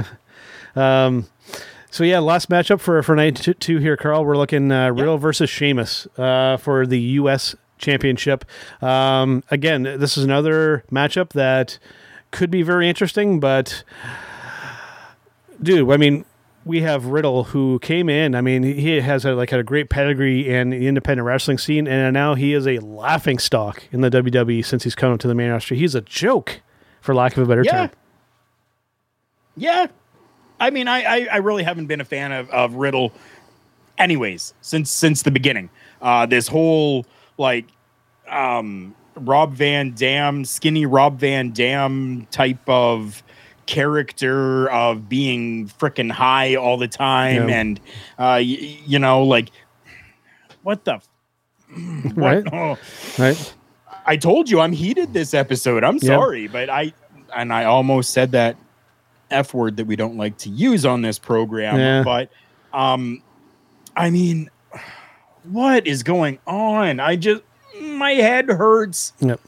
So yeah, last matchup for night two here, Carl. We're looking Riddle versus Sheamus for the U.S. Championship. Again, this is another matchup that could be very interesting, but dude, I mean, we have Riddle, who came in. I mean, he has had a great pedigree in the independent wrestling scene, and now he is a laughing stock in the WWE since he's come to the main roster. He's a joke, for lack of a better term. Yeah. I mean, I really haven't been a fan of Riddle anyways, since the beginning. This whole, Rob Van Dam, skinny Rob Van Dam type of character of being freaking high all the time. And, what the... Right. Oh. Right. I told you I'm heated this episode. I'm sorry, but I almost said that F word that we don't like to use on this program. Yeah. But, I mean, what is going on? My head hurts. Yep.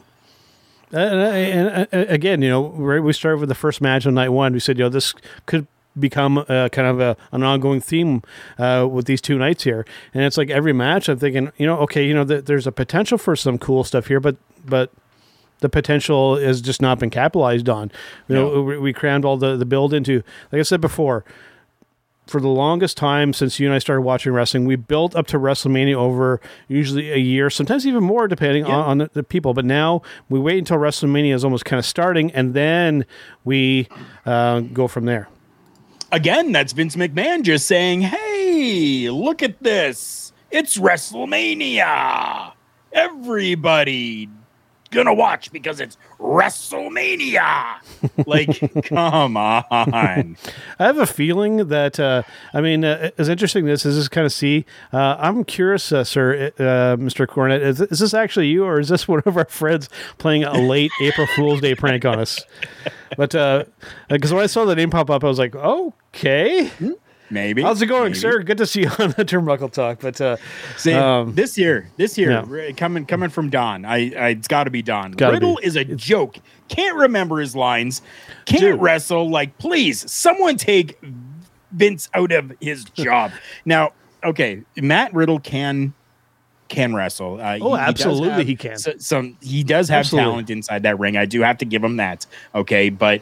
And again, we started with the first match on night one. We said, this could become kind of an ongoing theme with these two nights here. And it's like every match I'm thinking, there's a potential for some cool stuff here, but the potential has just not been capitalized on. We crammed all the build into, like I said before, for the longest time since you and I started watching wrestling, we built up to WrestleMania over usually a year, sometimes even more, depending on the people. But now we wait until WrestleMania is almost kind of starting, and then we go from there. Again, that's Vince McMahon just saying, hey, look at this. It's WrestleMania. Everybody gonna watch because it's WrestleMania. Come on. I have a feeling that, as interesting as this is kind of I'm curious, sir, Mr. Cornette, is this actually you, or is this one of our friends playing a late April Fool's Day prank on us? But, because when I saw the name pop up, I was like, okay. Maybe. How's it going, sir? Good to see you on the Turnbuckle Talk. But this year, coming from Don, it's got to be Don. Riddle is a joke. Can't remember his lines. Can't wrestle. Please, someone take Vince out of his job. Now, okay, Matt Riddle can wrestle. Absolutely, he can. He does have talent inside that ring. I do have to give him that. Okay, but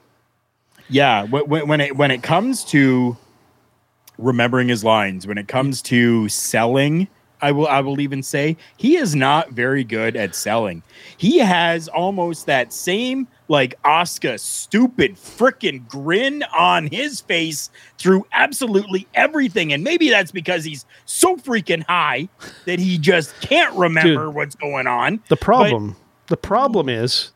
yeah, when it comes to remembering his lines, when it comes to selling, I will even say he is not very good at selling. He has almost that same Asuka stupid freaking grin on his face through absolutely everything, and maybe that's because he's so freaking high that he just can't remember what's going on. The problem is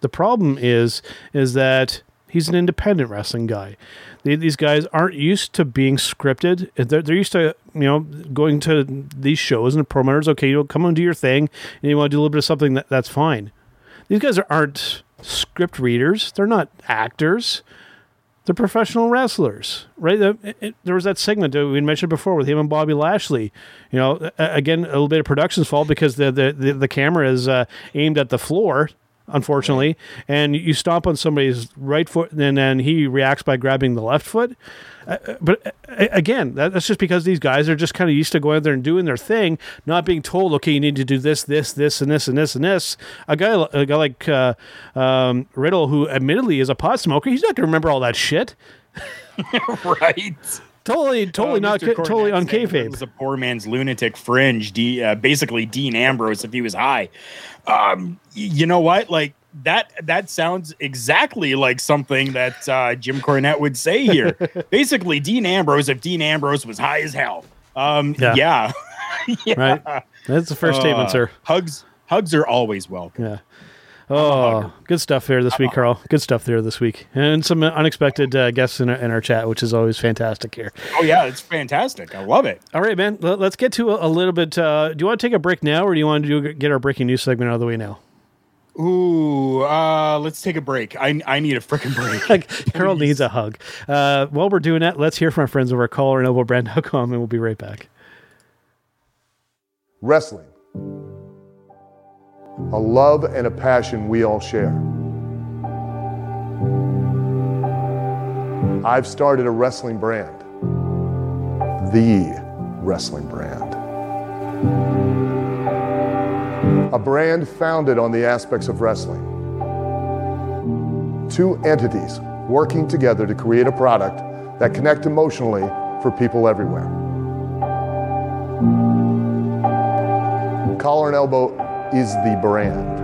that he's an independent wrestling guy. These guys aren't used to being scripted. They're used to, going to these shows, and the promoters, okay, come and do your thing, and you want to do a little bit of something, that's fine. These guys aren't script readers. They're not actors. They're professional wrestlers, right? There was that segment that we mentioned before with him and Bobby Lashley. You know, again, a little bit of production's fault because the camera is aimed at the floor, unfortunately, and you stomp on somebody's right foot, and then he reacts by grabbing the left foot. But again, that's just because these guys are just kind of used to going out there and doing their thing, not being told, okay, you need to do this, and this, and this, and this. A guy like Riddle, who admittedly is a pot smoker, he's not going to remember all that shit. Right. Totally not, totally on kayfabe. It was a poor man's lunatic fringe, basically Dean Ambrose if he was high. You know what? Like, that sounds exactly like something that Jim Cornette would say here. Basically, Dean Ambrose, if Dean Ambrose was high as hell. Yeah. Right. That's the first statement, sir. Hugs are always welcome. Yeah. Oh, good stuff there this week, Carl. Good stuff there this week. And some unexpected guests in our chat, which is always fantastic here. Oh, yeah, it's fantastic. I love it. All right, man. Let's get to a little bit. Do you want to take a break now, or do you want to get our breaking news segment out of the way now? Ooh, let's take a break. I need a freaking break. Carl needs a hug. While we're doing that, let's hear from our friends over at collarandelbowbrand.com, and we'll be right back. Wrestling. A love and a passion we all share. I've started a wrestling brand. The wrestling brand. A brand founded on the aspects of wrestling. Two entities working together to create a product that connect emotionally for people everywhere. Collar and Elbow is the brand.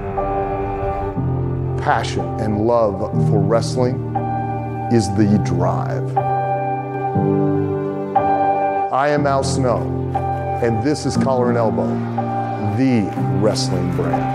Passion and love for wrestling is the drive. I am Al Snow, and this is Collar and Elbow, the wrestling brand.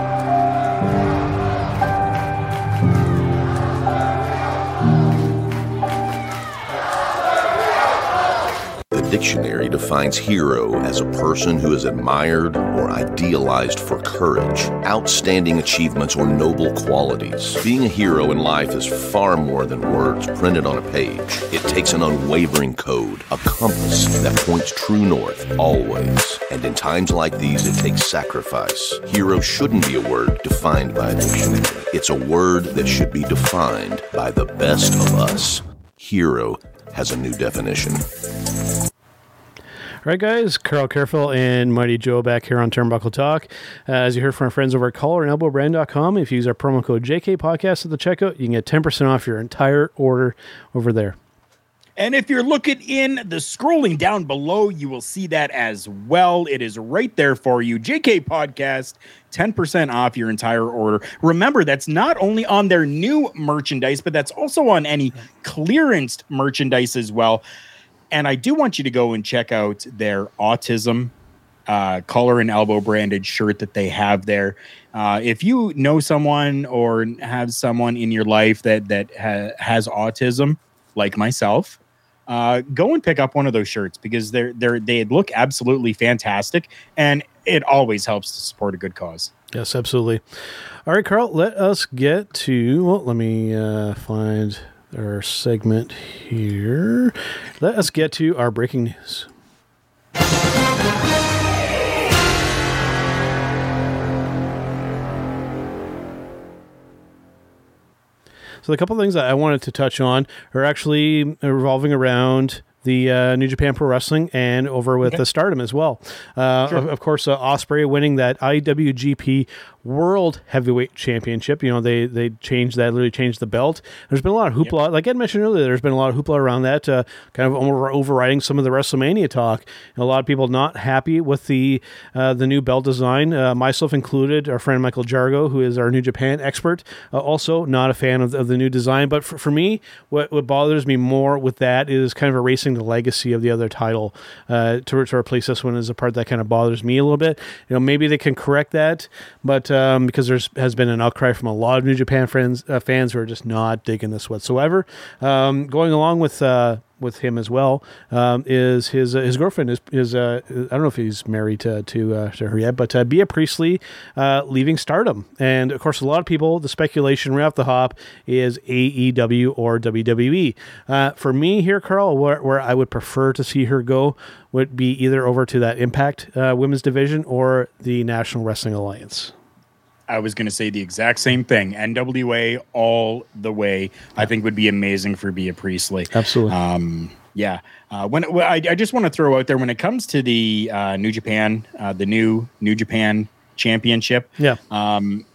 The dictionary defines hero as a person who is admired or idealized for courage, outstanding achievements, or noble qualities. Being a hero in life is far more than words printed on a page. It takes an unwavering code, a compass that points true north always. And in times like these, it takes sacrifice. Hero shouldn't be a word defined by a dictionary. It's a word that should be defined by the best of us. Hero has a new definition. All right, guys, Carl Careful and Mighty Joe back here on Turnbuckle Talk. As you heard from our friends over at collarandelbowbrand.com, if you use our promo code JKPodcast at the checkout, you can get 10% off your entire order over there. And if you're looking in the scrolling down below, you will see that as well. It is right there for you. JK Podcast, 10% off your entire order. Remember, that's not only on their new merchandise, but that's also on any clearance merchandise as well. And I do want you to go and check out their autism Collar and Elbow branded shirt that they have there. If you know someone or have someone in your life that has autism, like myself, go and pick up one of those shirts because they look absolutely fantastic, and it always helps to support a good cause. Yes, absolutely. All right, Carl, let us get to, well, let me find our segment here. Let us get to our breaking news. So the couple of things that I wanted to touch on are actually revolving around the New Japan Pro Wrestling and over with the Stardom as well. Sure. Of course, Ospreay winning that IWGP World Heavyweight Championship. You know, they changed that, literally changed the belt. There's been a lot of hoopla. Yep. Like Ed mentioned earlier, there's been a lot of hoopla around that, kind of overriding some of the WrestleMania talk. And a lot of people not happy with the new belt design, myself included. Our friend Michael Jargo, who is our New Japan expert, also not a fan of the new design. But for me, what bothers me more with that is kind of erasing the legacy of the other title to replace this one is the part that kind of bothers me a little bit. You know, maybe they can correct that, but because has been an outcry from a lot of New Japan fans who are just not digging this whatsoever. Going along with with him as well is his girlfriend is I don't know if he's married to her yet, but Bea Priestley leaving Stardom. And of course, a lot of people, the speculation right off the hop is AEW or WWE. For me here, Carl, where I would prefer to see her go would be either over to that Impact women's division or the National Wrestling Alliance. I was going to say the exact same thing. NWA all the way, I think would be amazing for Bea Priestley. Absolutely. I just want to throw out there when it comes to the New Japan, the new New Japan Championship. Yeah. I'm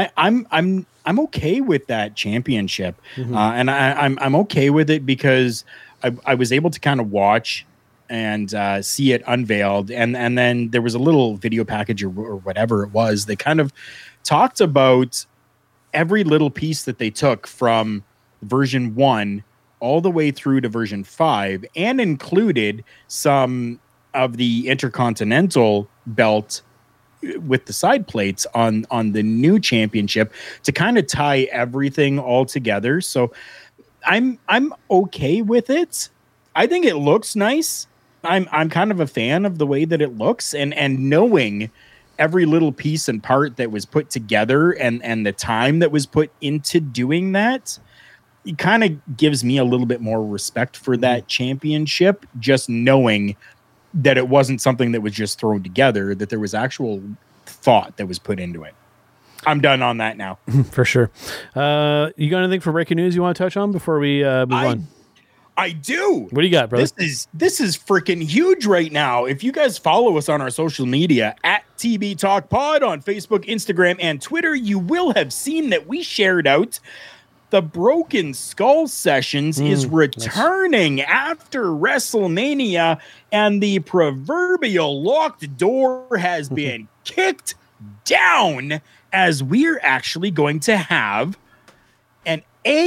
okay with that championship, and I'm okay with it because I was able to kind of watch and see it unveiled, and then there was a little video package or whatever it was. They kind of talked about every little piece that they took from version 1 all the way through to version 5, and included some of the Intercontinental belt with the side plates on the new championship to kind of tie everything all together. So I'm okay with it. I think it looks nice. I'm kind of a fan of the way that it looks, and knowing every little piece and part that was put together and the time that was put into doing that, it kind of gives me a little bit more respect for that championship, just knowing that it wasn't something that was just thrown together, that there was actual thought that was put into it. I'm done on that now. For sure. You got anything for breaking news you want to touch on before we move on? I do. What do you got, brother? This is freaking huge right now. If you guys follow us on our social media at TB Talk Pod on Facebook, Instagram, and Twitter, you will have seen that we shared out the Broken Skull Sessions is returning after WrestleMania, and the proverbial locked door has been kicked down, as we're actually going to have an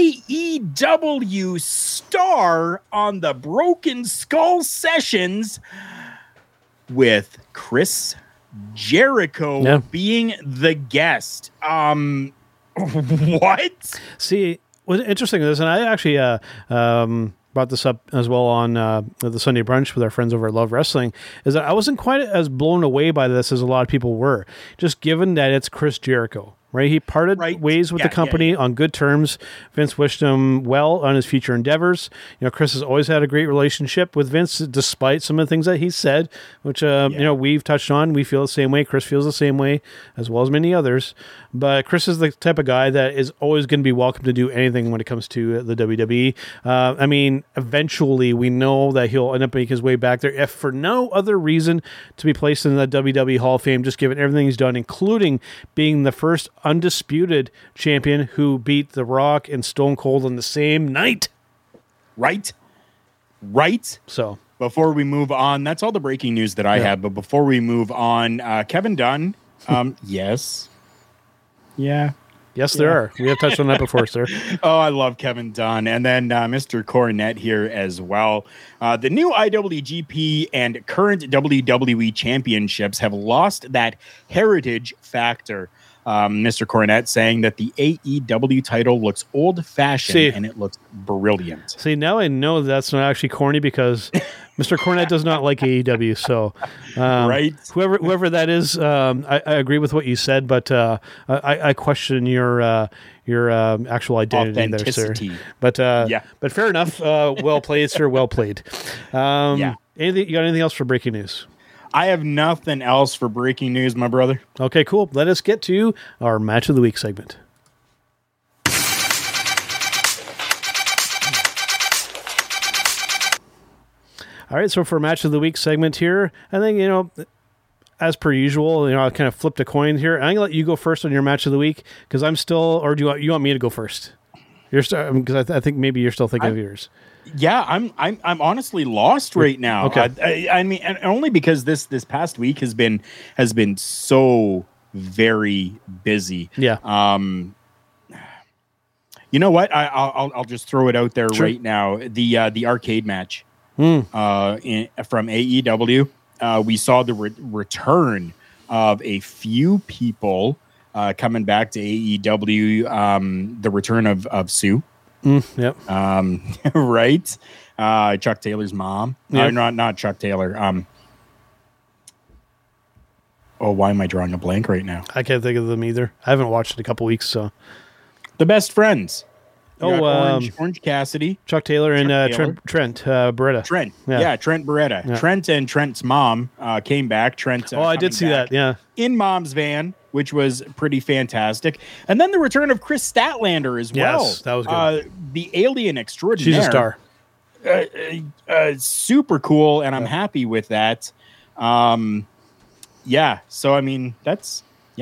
AEW star on the Broken Skull Sessions, with Chris Jericho being the guest. What? See, what's interesting is, and I actually brought this up as well on the Sunday Brunch with our friends over at Love Wrestling, is that I wasn't quite as blown away by this as a lot of people were, just given that it's Chris Jericho. Right, he parted ways with the company on good terms. Vince wished him well on his future endeavors. You know, Chris has always had a great relationship with Vince, despite some of the things that he said, which you know, we've touched on. We feel the same way. Chris feels the same way, as well as many others. But Chris is the type of guy that is always going to be welcome to do anything when it comes to the WWE. I mean, eventually we know that he'll end up making his way back there, if for no other reason to be placed in the WWE Hall of Fame, just given everything he's done, including being the first undisputed champion who beat The Rock and Stone Cold on the same night. Right. So before we move on, that's all the breaking news that I have. But before we move on, Kevin Dunn. Yes. Yeah. Yes, there are. We have touched on that before, sir. Oh, I love Kevin Dunn. And then Mr. Cornette here as well. The new IWGP and current WWE championships have lost that heritage factor. Mr. Cornette saying that the AEW title looks old-fashioned and it looks brilliant. See, now I know that's not actually corny, because Mr. Cornette does not like AEW. So, whoever that is, I agree with what you said, but I question your actual identity there, sir. But but fair enough. Well played, sir. Well played. You got anything else for breaking news? I have nothing else for breaking news, my brother. Okay, cool. Let us get to our Match of the Week segment. All right, so for Match of the Week segment here, I think, you know, as per usual, you know, I kind of flipped a coin here. I'm going to let you go first on your Match of the Week, because I'm still, or do you want me to go first? Because I think maybe you're still thinking of yours. Yeah, I'm honestly lost right now. Okay. I mean, and only because this past week has been so very busy. Yeah. You know what? I'll just throw it out there right now. The arcade match from AEW. We saw the return of a few people coming back to AEW. The return of Sue. Yep. Right. Chuck Taylor's mom. Yep. Not Chuck Taylor. Why am I drawing a blank right now? I can't think of them either. I haven't watched it in a couple weeks, so. The Best Friends. You got Oh, Orange Cassidy. Chuck Taylor and Taylor. Trent Beretta. Trent. Yeah. Yeah, Trent Beretta. Yeah. Trent and Trent's mom came back. Trent. I did coming see back that. Yeah. in Mom's van, which was pretty fantastic. And then the return of Chris Statlander as well. Yes, that was good. The alien extraordinaire. She's a star. Super cool, and I'm happy with that. Yeah. So I mean, that's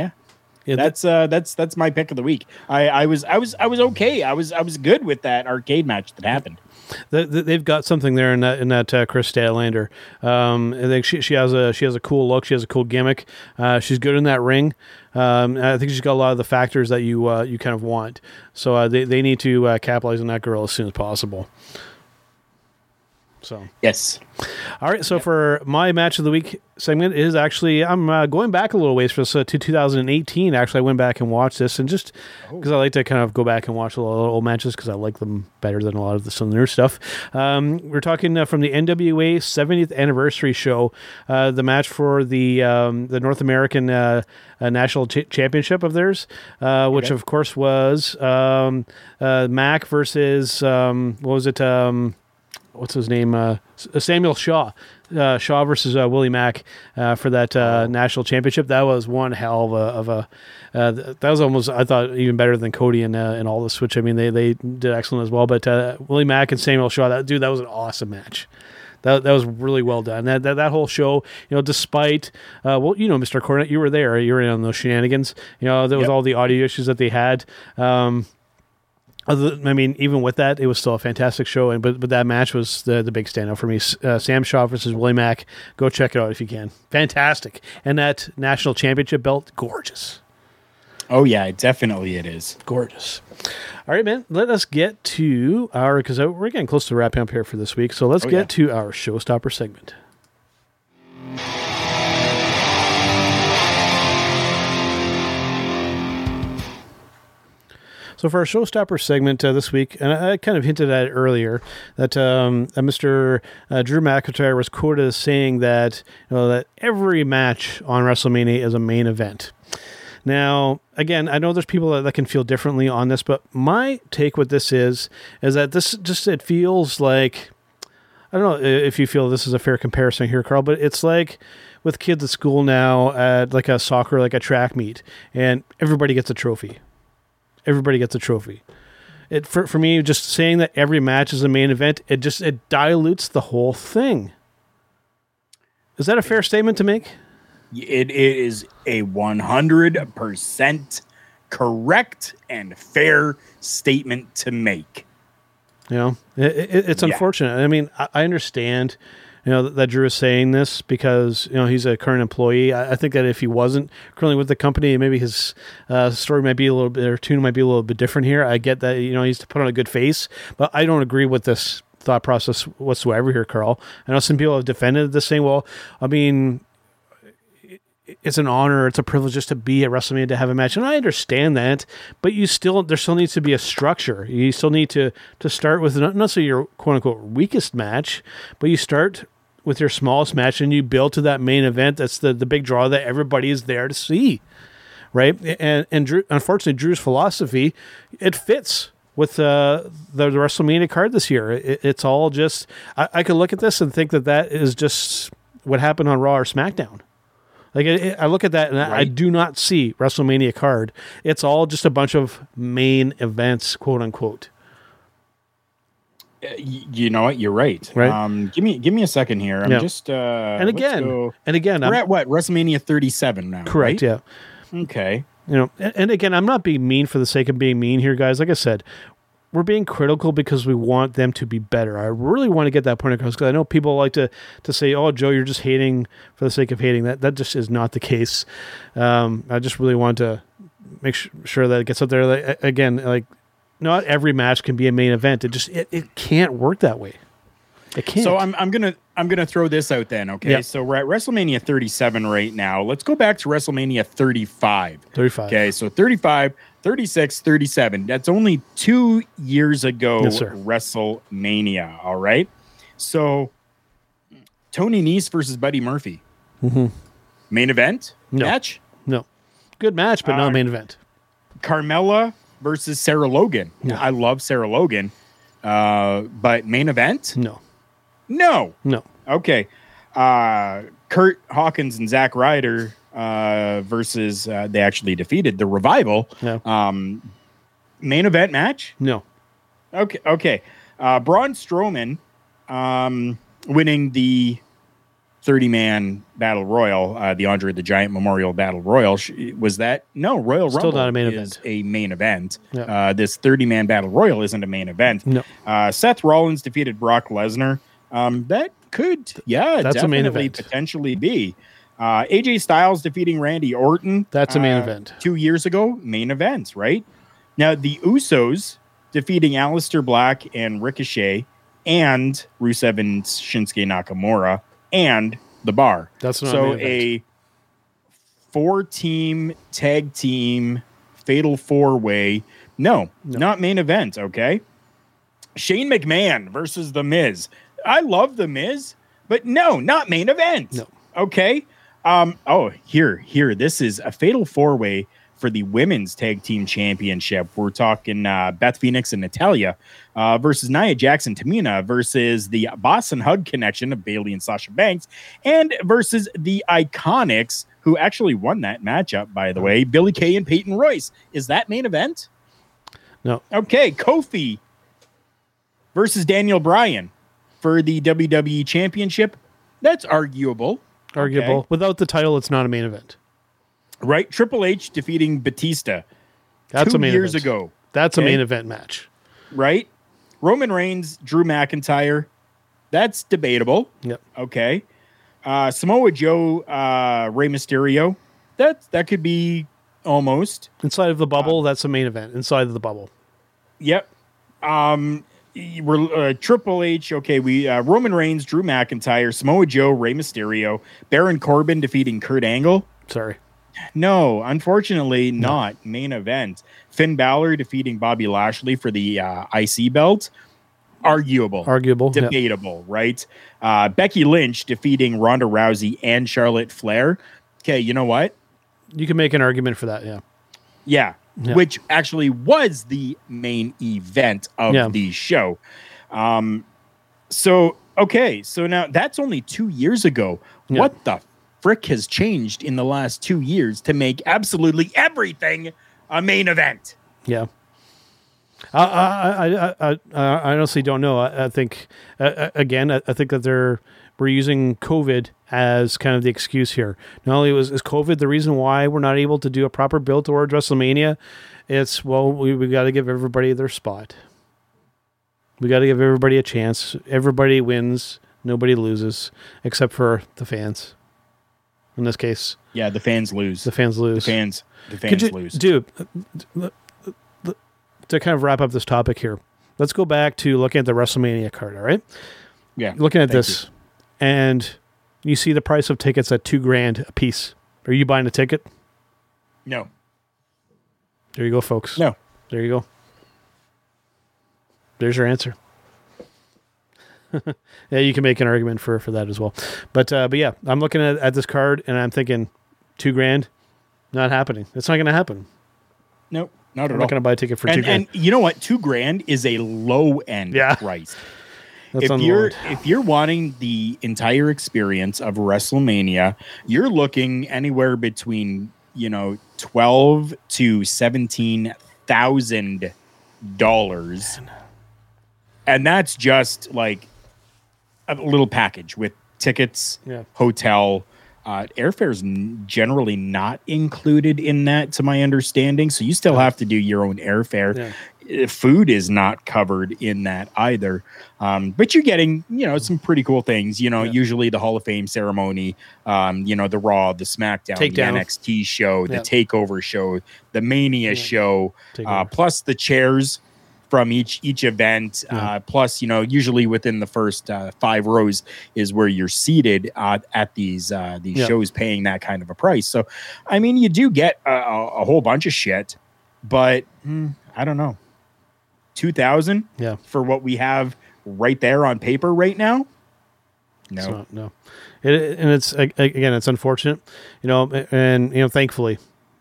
my pick of the week. I was okay. I was good with that arcade match that happened. They've got something there in that Chris Statlander. I think she has a cool look. She has a cool gimmick. She's good in that ring. I think she's got a lot of the factors that you kind of want. So they need to capitalize on that girl as soon as possible. So yes. All right. So for my match of the week segment is actually I'm going back a little ways for this to 2018. Actually, I went back and watched this, and just because I like to kind of go back and watch a lot of old matches because I like them better than a lot of some new stuff. We're talking from the NWA 70th anniversary show, the match for the North American national championship of theirs, which of course was Mac versus what was it? What's his name? Samuel Shaw. Shaw versus Willie Mack for that national championship. That was one hell of a that was almost, I thought, even better than Cody and all this, which I mean they did excellent as well. But Willie Mack and Samuel Shaw, that was an awesome match. That was really well done. That whole show, despite Mr. Cornette, you were there. You were in on those shenanigans. There was all the audio issues that they had. Even with that, it was still a fantastic show. But that match was the big standout for me. Sam Shaw versus Willie Mack. Go check it out if you can. Fantastic. And that national championship belt, gorgeous. Oh yeah, definitely it is gorgeous. All right, man. Let us get to because we're getting close to wrapping up here for this week. So let's get to our showstopper segment. So for our showstopper segment this week, and I kind of hinted at it earlier, that Mr. Drew McIntyre was quoted as saying that that every match on WrestleMania is a main event. Now, again, I know there's people that can feel differently on this, but my take with this is that this just, it feels like, I don't know if you feel this is a fair comparison here, Carl, but it's like with kids at school now at like a soccer, like a track meet, and everybody gets a trophy. Everybody gets a trophy. For me, just saying that every match is a main event, it dilutes the whole thing. Is that a fair statement to make? It is a 100% correct and fair statement to make. It's unfortunate. I mean, I understand, that Drew is saying this because, he's a current employee. I think that if he wasn't currently with the company, maybe his story might be a little bit, or tune might be a little bit different here. I get that, he's to put on a good face, but I don't agree with this thought process whatsoever here, Carl. I know some people have defended this saying, well, I mean, it's an honor, it's a privilege just to be at WrestleMania, to have a match. And I understand that, but there still needs to be a structure. You still need to start with not necessarily your quote unquote weakest match, but you start with your smallest match and you build to that main event. That's the big draw that everybody is there to see. Right. And Drew, unfortunately, Drew's philosophy, it fits with the WrestleMania card this year. It's all just, I could look at this and think that is just what happened on Raw or SmackDown. Like I look at that and I do not see WrestleMania card. It's all just a bunch of main events, quote unquote. You know what? You're right. Give me a second here. I'm just and again, we're at what, WrestleMania 37 now. Correct. Right? Yeah. Okay. And again, I'm not being mean for the sake of being mean here, guys. Like I said, we're being critical because we want them to be better. I really want to get that point across because I know people like to say, "Oh, Joe, you're just hating for the sake of hating." That just is not the case. I just really want to make sure that it gets out there. Again, not every match can be a main event. It can't work that way. It can't. So I'm gonna throw this out then. Okay. Yep. So we're at WrestleMania 37 right now. Let's go back to WrestleMania 35. 35. Okay. So 35. 36-37. That's only 2 years ago, Yes, sir. WrestleMania. All right. So Tony Nese versus Buddy Murphy. Main event No. match. No. Good match, but not main event. Carmella versus Sarah Logan. No. I love Sarah Logan. But main event? No. No. No. Okay. Kurt Hawkins and Zack Ryder versus they actually defeated the Revival. No. Main event match? No. Okay. Braun Strowman winning the 30-man battle royal, the Andre the Giant Memorial Battle Royal. Was that? No, Royal Still Rumble not a main is event. a main event. Yeah. This 30-man battle royal isn't a main event. No. Seth Rollins defeated Brock Lesnar. That could, That's a main definitely event. potentially be. AJ Styles defeating Randy Orton. That's a main event. 2 years ago, main events, right? Now, the Usos defeating Aleister Black and Ricochet and Rusev and Shinsuke Nakamura and The Bar. That's not so a main event. a 4-team tag team fatal 4-way. No, not main event, okay? Shane McMahon versus The Miz. I love The Miz, but no, not main event. No. Okay. Here. This is a fatal 4-way for the women's tag team championship. We're talking Beth Phoenix and Natalya versus Nia Jackson, Tamina versus the Boston Hug connection of Bayley and Sasha Banks, and versus the Iconics, who actually won that matchup, by the way, Billie Kay and Peyton Royce. Is that main event? No. Okay, Kofi versus Daniel Bryan for the WWE Championship. That's arguable. Arguable. Okay. Without the title, it's not a main event. Right? Triple H defeating Batista That's 2 a main years event. ago. That's Okay. a main event match. Right? Roman Reigns, Drew McIntyre. That's debatable. Yep. Okay. Samoa Joe, Rey Mysterio. That could be almost. Inside of the bubble, that's a main event. Inside of the bubble. Yep. We're Triple H. Okay, we Roman Reigns, Drew McIntyre, Samoa Joe, Rey Mysterio, Baron Corbin defeating Kurt Angle. Sorry. No, unfortunately, not main event. Finn Balor defeating Bobby Lashley for the IC belt. Arguable, Yep. debatable, right? Becky Lynch defeating Ronda Rousey and Charlotte Flair. Okay, you know what? You can make an argument for that, yeah. Yeah, Yeah. which actually was the main event of Yeah. the show. So now that's only 2 years ago. Yeah. What the frick has changed in the last 2 years to make absolutely everything a main event? Yeah. I honestly don't know. I think, again, I think that we're using COVID as kind of the excuse here. Not only is COVID the reason why we're not able to do a proper build towards WrestleMania, it's, well, we got to give everybody their spot. We got to give everybody a chance. Everybody wins. Nobody loses, except for the fans. In this case, Yeah, the fans lose. the fans lose. The fans Could you- lose. Dude, to kind of wrap up this topic here, let's go back to looking at the WrestleMania card, all right? Yeah, Looking at thank this, and you see the price of tickets at $2,000 a piece. Are you buying a ticket? you. No, There you go, folks. no. There you go. There's your answer. Yeah, you can make an argument for that as well. But yeah, I'm looking at this card and I'm thinking $2,000, not happening. It's not going to happen. Nope, not at I'm all. not going to buy a ticket for $2,000. And you know what? $2,000 is a low end Yeah. price. That's If on the you're Lord. if you're wanting the entire experience of WrestleMania, you're looking anywhere between $12,000 to $17,000, and that's just like a little package with tickets, Yeah. hotel. Airfare's generally not included in that, to my understanding. So you still have to do your own airfare. Food is not covered in that either. But you're getting, some pretty cool things. Usually the Hall of Fame ceremony, the Raw, the SmackDown, Takedown. the NXT show, the Yeah. Takeover show, the Mania show, Takeover. plus the chairs from each event, plus usually within the first 5 rows is where you're seated at these shows, paying that kind of a price. So I mean, you do get a whole bunch of shit but I don't know. 2,000 for what we have right there on paper right now. No. It's again, it's unfortunate, and thankfully,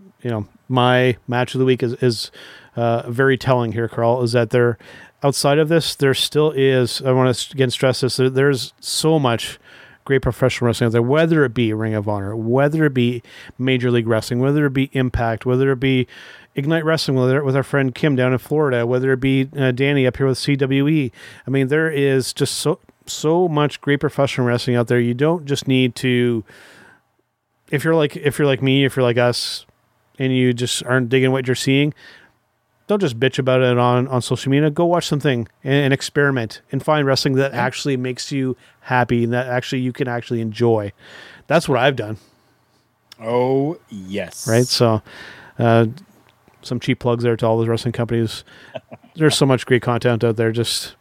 my match of the week is very telling here, Carl, is that outside of this, there still is, I want to again stress this, there's so much great professional wrestling out there, whether it be Ring of Honor, whether it be Major League Wrestling, whether it be Impact, whether it be Ignite Wrestling, whether it with our friend Kim down in Florida, whether it be Danny up here with CWE. I mean, there is just so much great professional wrestling out there. You don't just need to, if you're like me, if you're like us, and you just aren't digging what you're seeing, don't just bitch about it on social media. Go watch something and experiment and find wrestling that actually makes you happy and that actually you can actually enjoy. That's what I've done. Oh, yes. Right? So, some cheap plugs there to all those wrestling companies. There's so much great content out there. Just,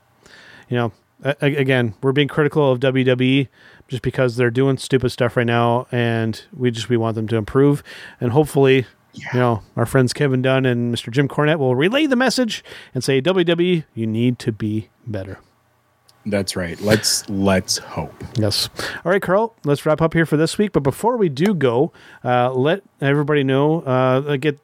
again, we're being critical of WWE just because they're doing stupid stuff right now, and we want them to improve. And hopefully, our friends Kevin Dunn and Mr. Jim Cornette will relay the message and say, WWE, you need to be better. That's right. Let's hope. Yes. All right, Carl, let's wrap up here for this week. But before we do go, let everybody know, get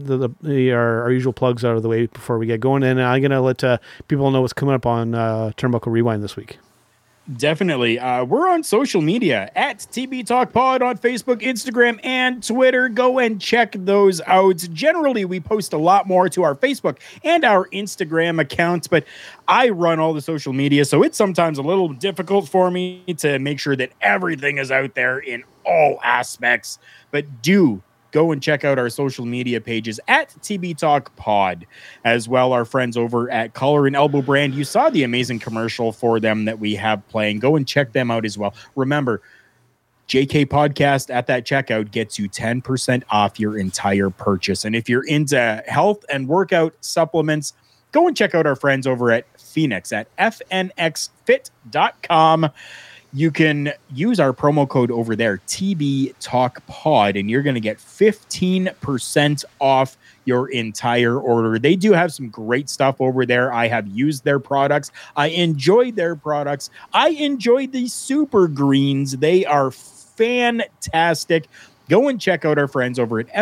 our usual plugs out of the way before we get going. And I'm going to let people know what's coming up on Turnbuckle Rewind this week. Definitely. We're on social media at TB Talk Pod on Facebook, Instagram, and Twitter. Go and check those out. Generally, we post a lot more to our Facebook and our Instagram accounts, but I run all the social media, so it's sometimes a little difficult for me to make sure that everything is out there in all aspects. But do go and check out our social media pages at TB Talk Pod. As well, our friends over at Collar and Elbow Brand. You saw the amazing commercial for them that we have playing. Go and check them out as well. Remember, JK Podcast at that checkout gets you 10% off your entire purchase. And if you're into health and workout supplements, go and check out our friends over at Phoenix at fnxfit.com. You can use our promo code over there, TB Talk Pod, and you're going to get 15% off your entire order. They do have some great stuff over there. I have used their products. I enjoyed their products. I enjoyed the Super Greens. They are fantastic. Go and check out our friends over at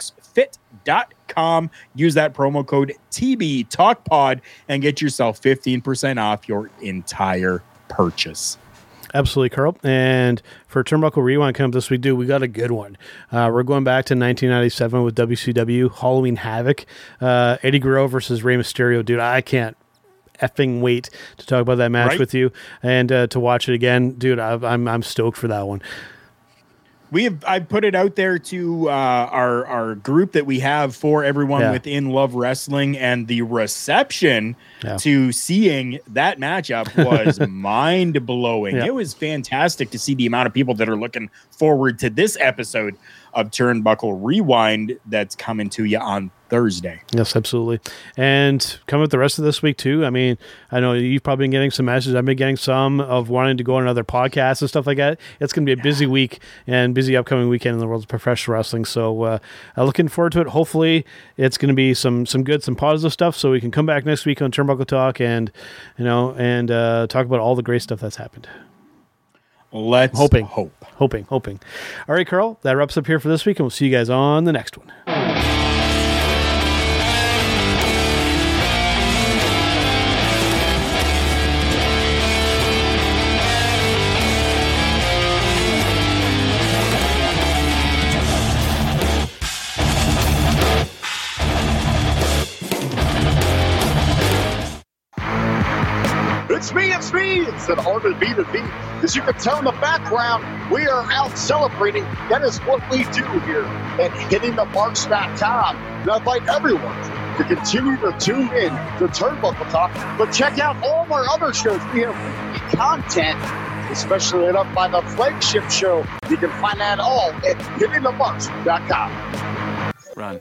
fnxfit.com. Use that promo code TB Talk Pod and get yourself 15% off your entire purchase. Absolutely, Carl. And for Turnbuckle Rewind coming up this week, we got a good one. We're going back to 1997 with WCW Halloween Havoc. Eddie Guerrero versus Rey Mysterio. Dude, I can't effing wait to talk about that match with you and to watch it again. Dude, I'm stoked for that one. I put it out there to our group that we have for everyone within Love Wrestling, and the reception to seeing that matchup was mind blowing. It was fantastic to see the amount of people that are looking forward to this episode of Turnbuckle Rewind that's coming to you on Thursday. Yes, absolutely. And coming up the rest of this week too. I mean, I know you've probably been getting some messages. I've been getting some of wanting to go on another podcast and stuff like that. It's going to be a busy week and busy upcoming weekend in the world of professional wrestling. So looking forward to it. Hopefully it's going to be some good, some positive stuff, so we can come back next week on Turnbuckle Talk and talk about all the great stuff that's happened. Let's hoping. All right, Carl, that wraps up here for this week, and we'll see you guys on the next one. It's me. It's an honor to be the beat. As you can tell in the background, we are out celebrating. That is what we do here at HittingTheMarks.com. And I invite everyone to continue to tune in to Turnbuckle Talk, but check out all of our other shows. We have weekly content, especially lit up by the flagship show. You can find that all at HittingTheMarks.com. Run.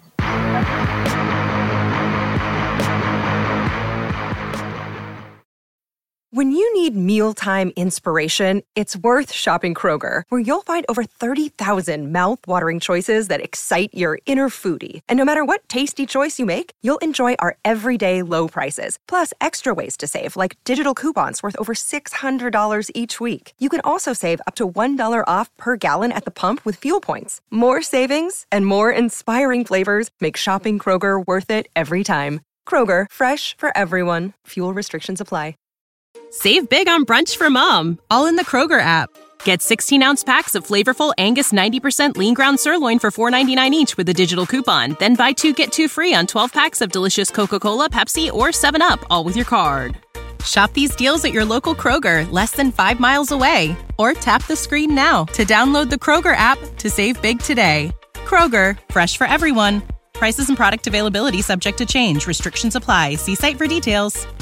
When you need mealtime inspiration, it's worth shopping Kroger, where you'll find over 30,000 mouth-watering choices that excite your inner foodie. And no matter what tasty choice you make, you'll enjoy our everyday low prices, plus extra ways to save, like digital coupons worth over $600 each week. You can also save up to $1 off per gallon at the pump with fuel points. More savings and more inspiring flavors make shopping Kroger worth it every time. Kroger, fresh for everyone. Fuel restrictions apply. Save big on brunch for mom, all in the Kroger app. Get 16-ounce packs of flavorful Angus 90% lean ground sirloin for $4.99 each with a digital coupon. Then buy 2, get 2 free on 12 packs of delicious Coca-Cola, Pepsi, or 7-Up, all with your card. Shop these deals at your local Kroger, less than 5 miles away. Or tap the screen now to download the Kroger app to save big today. Kroger, fresh for everyone. Prices and product availability subject to change. Restrictions apply. See site for details.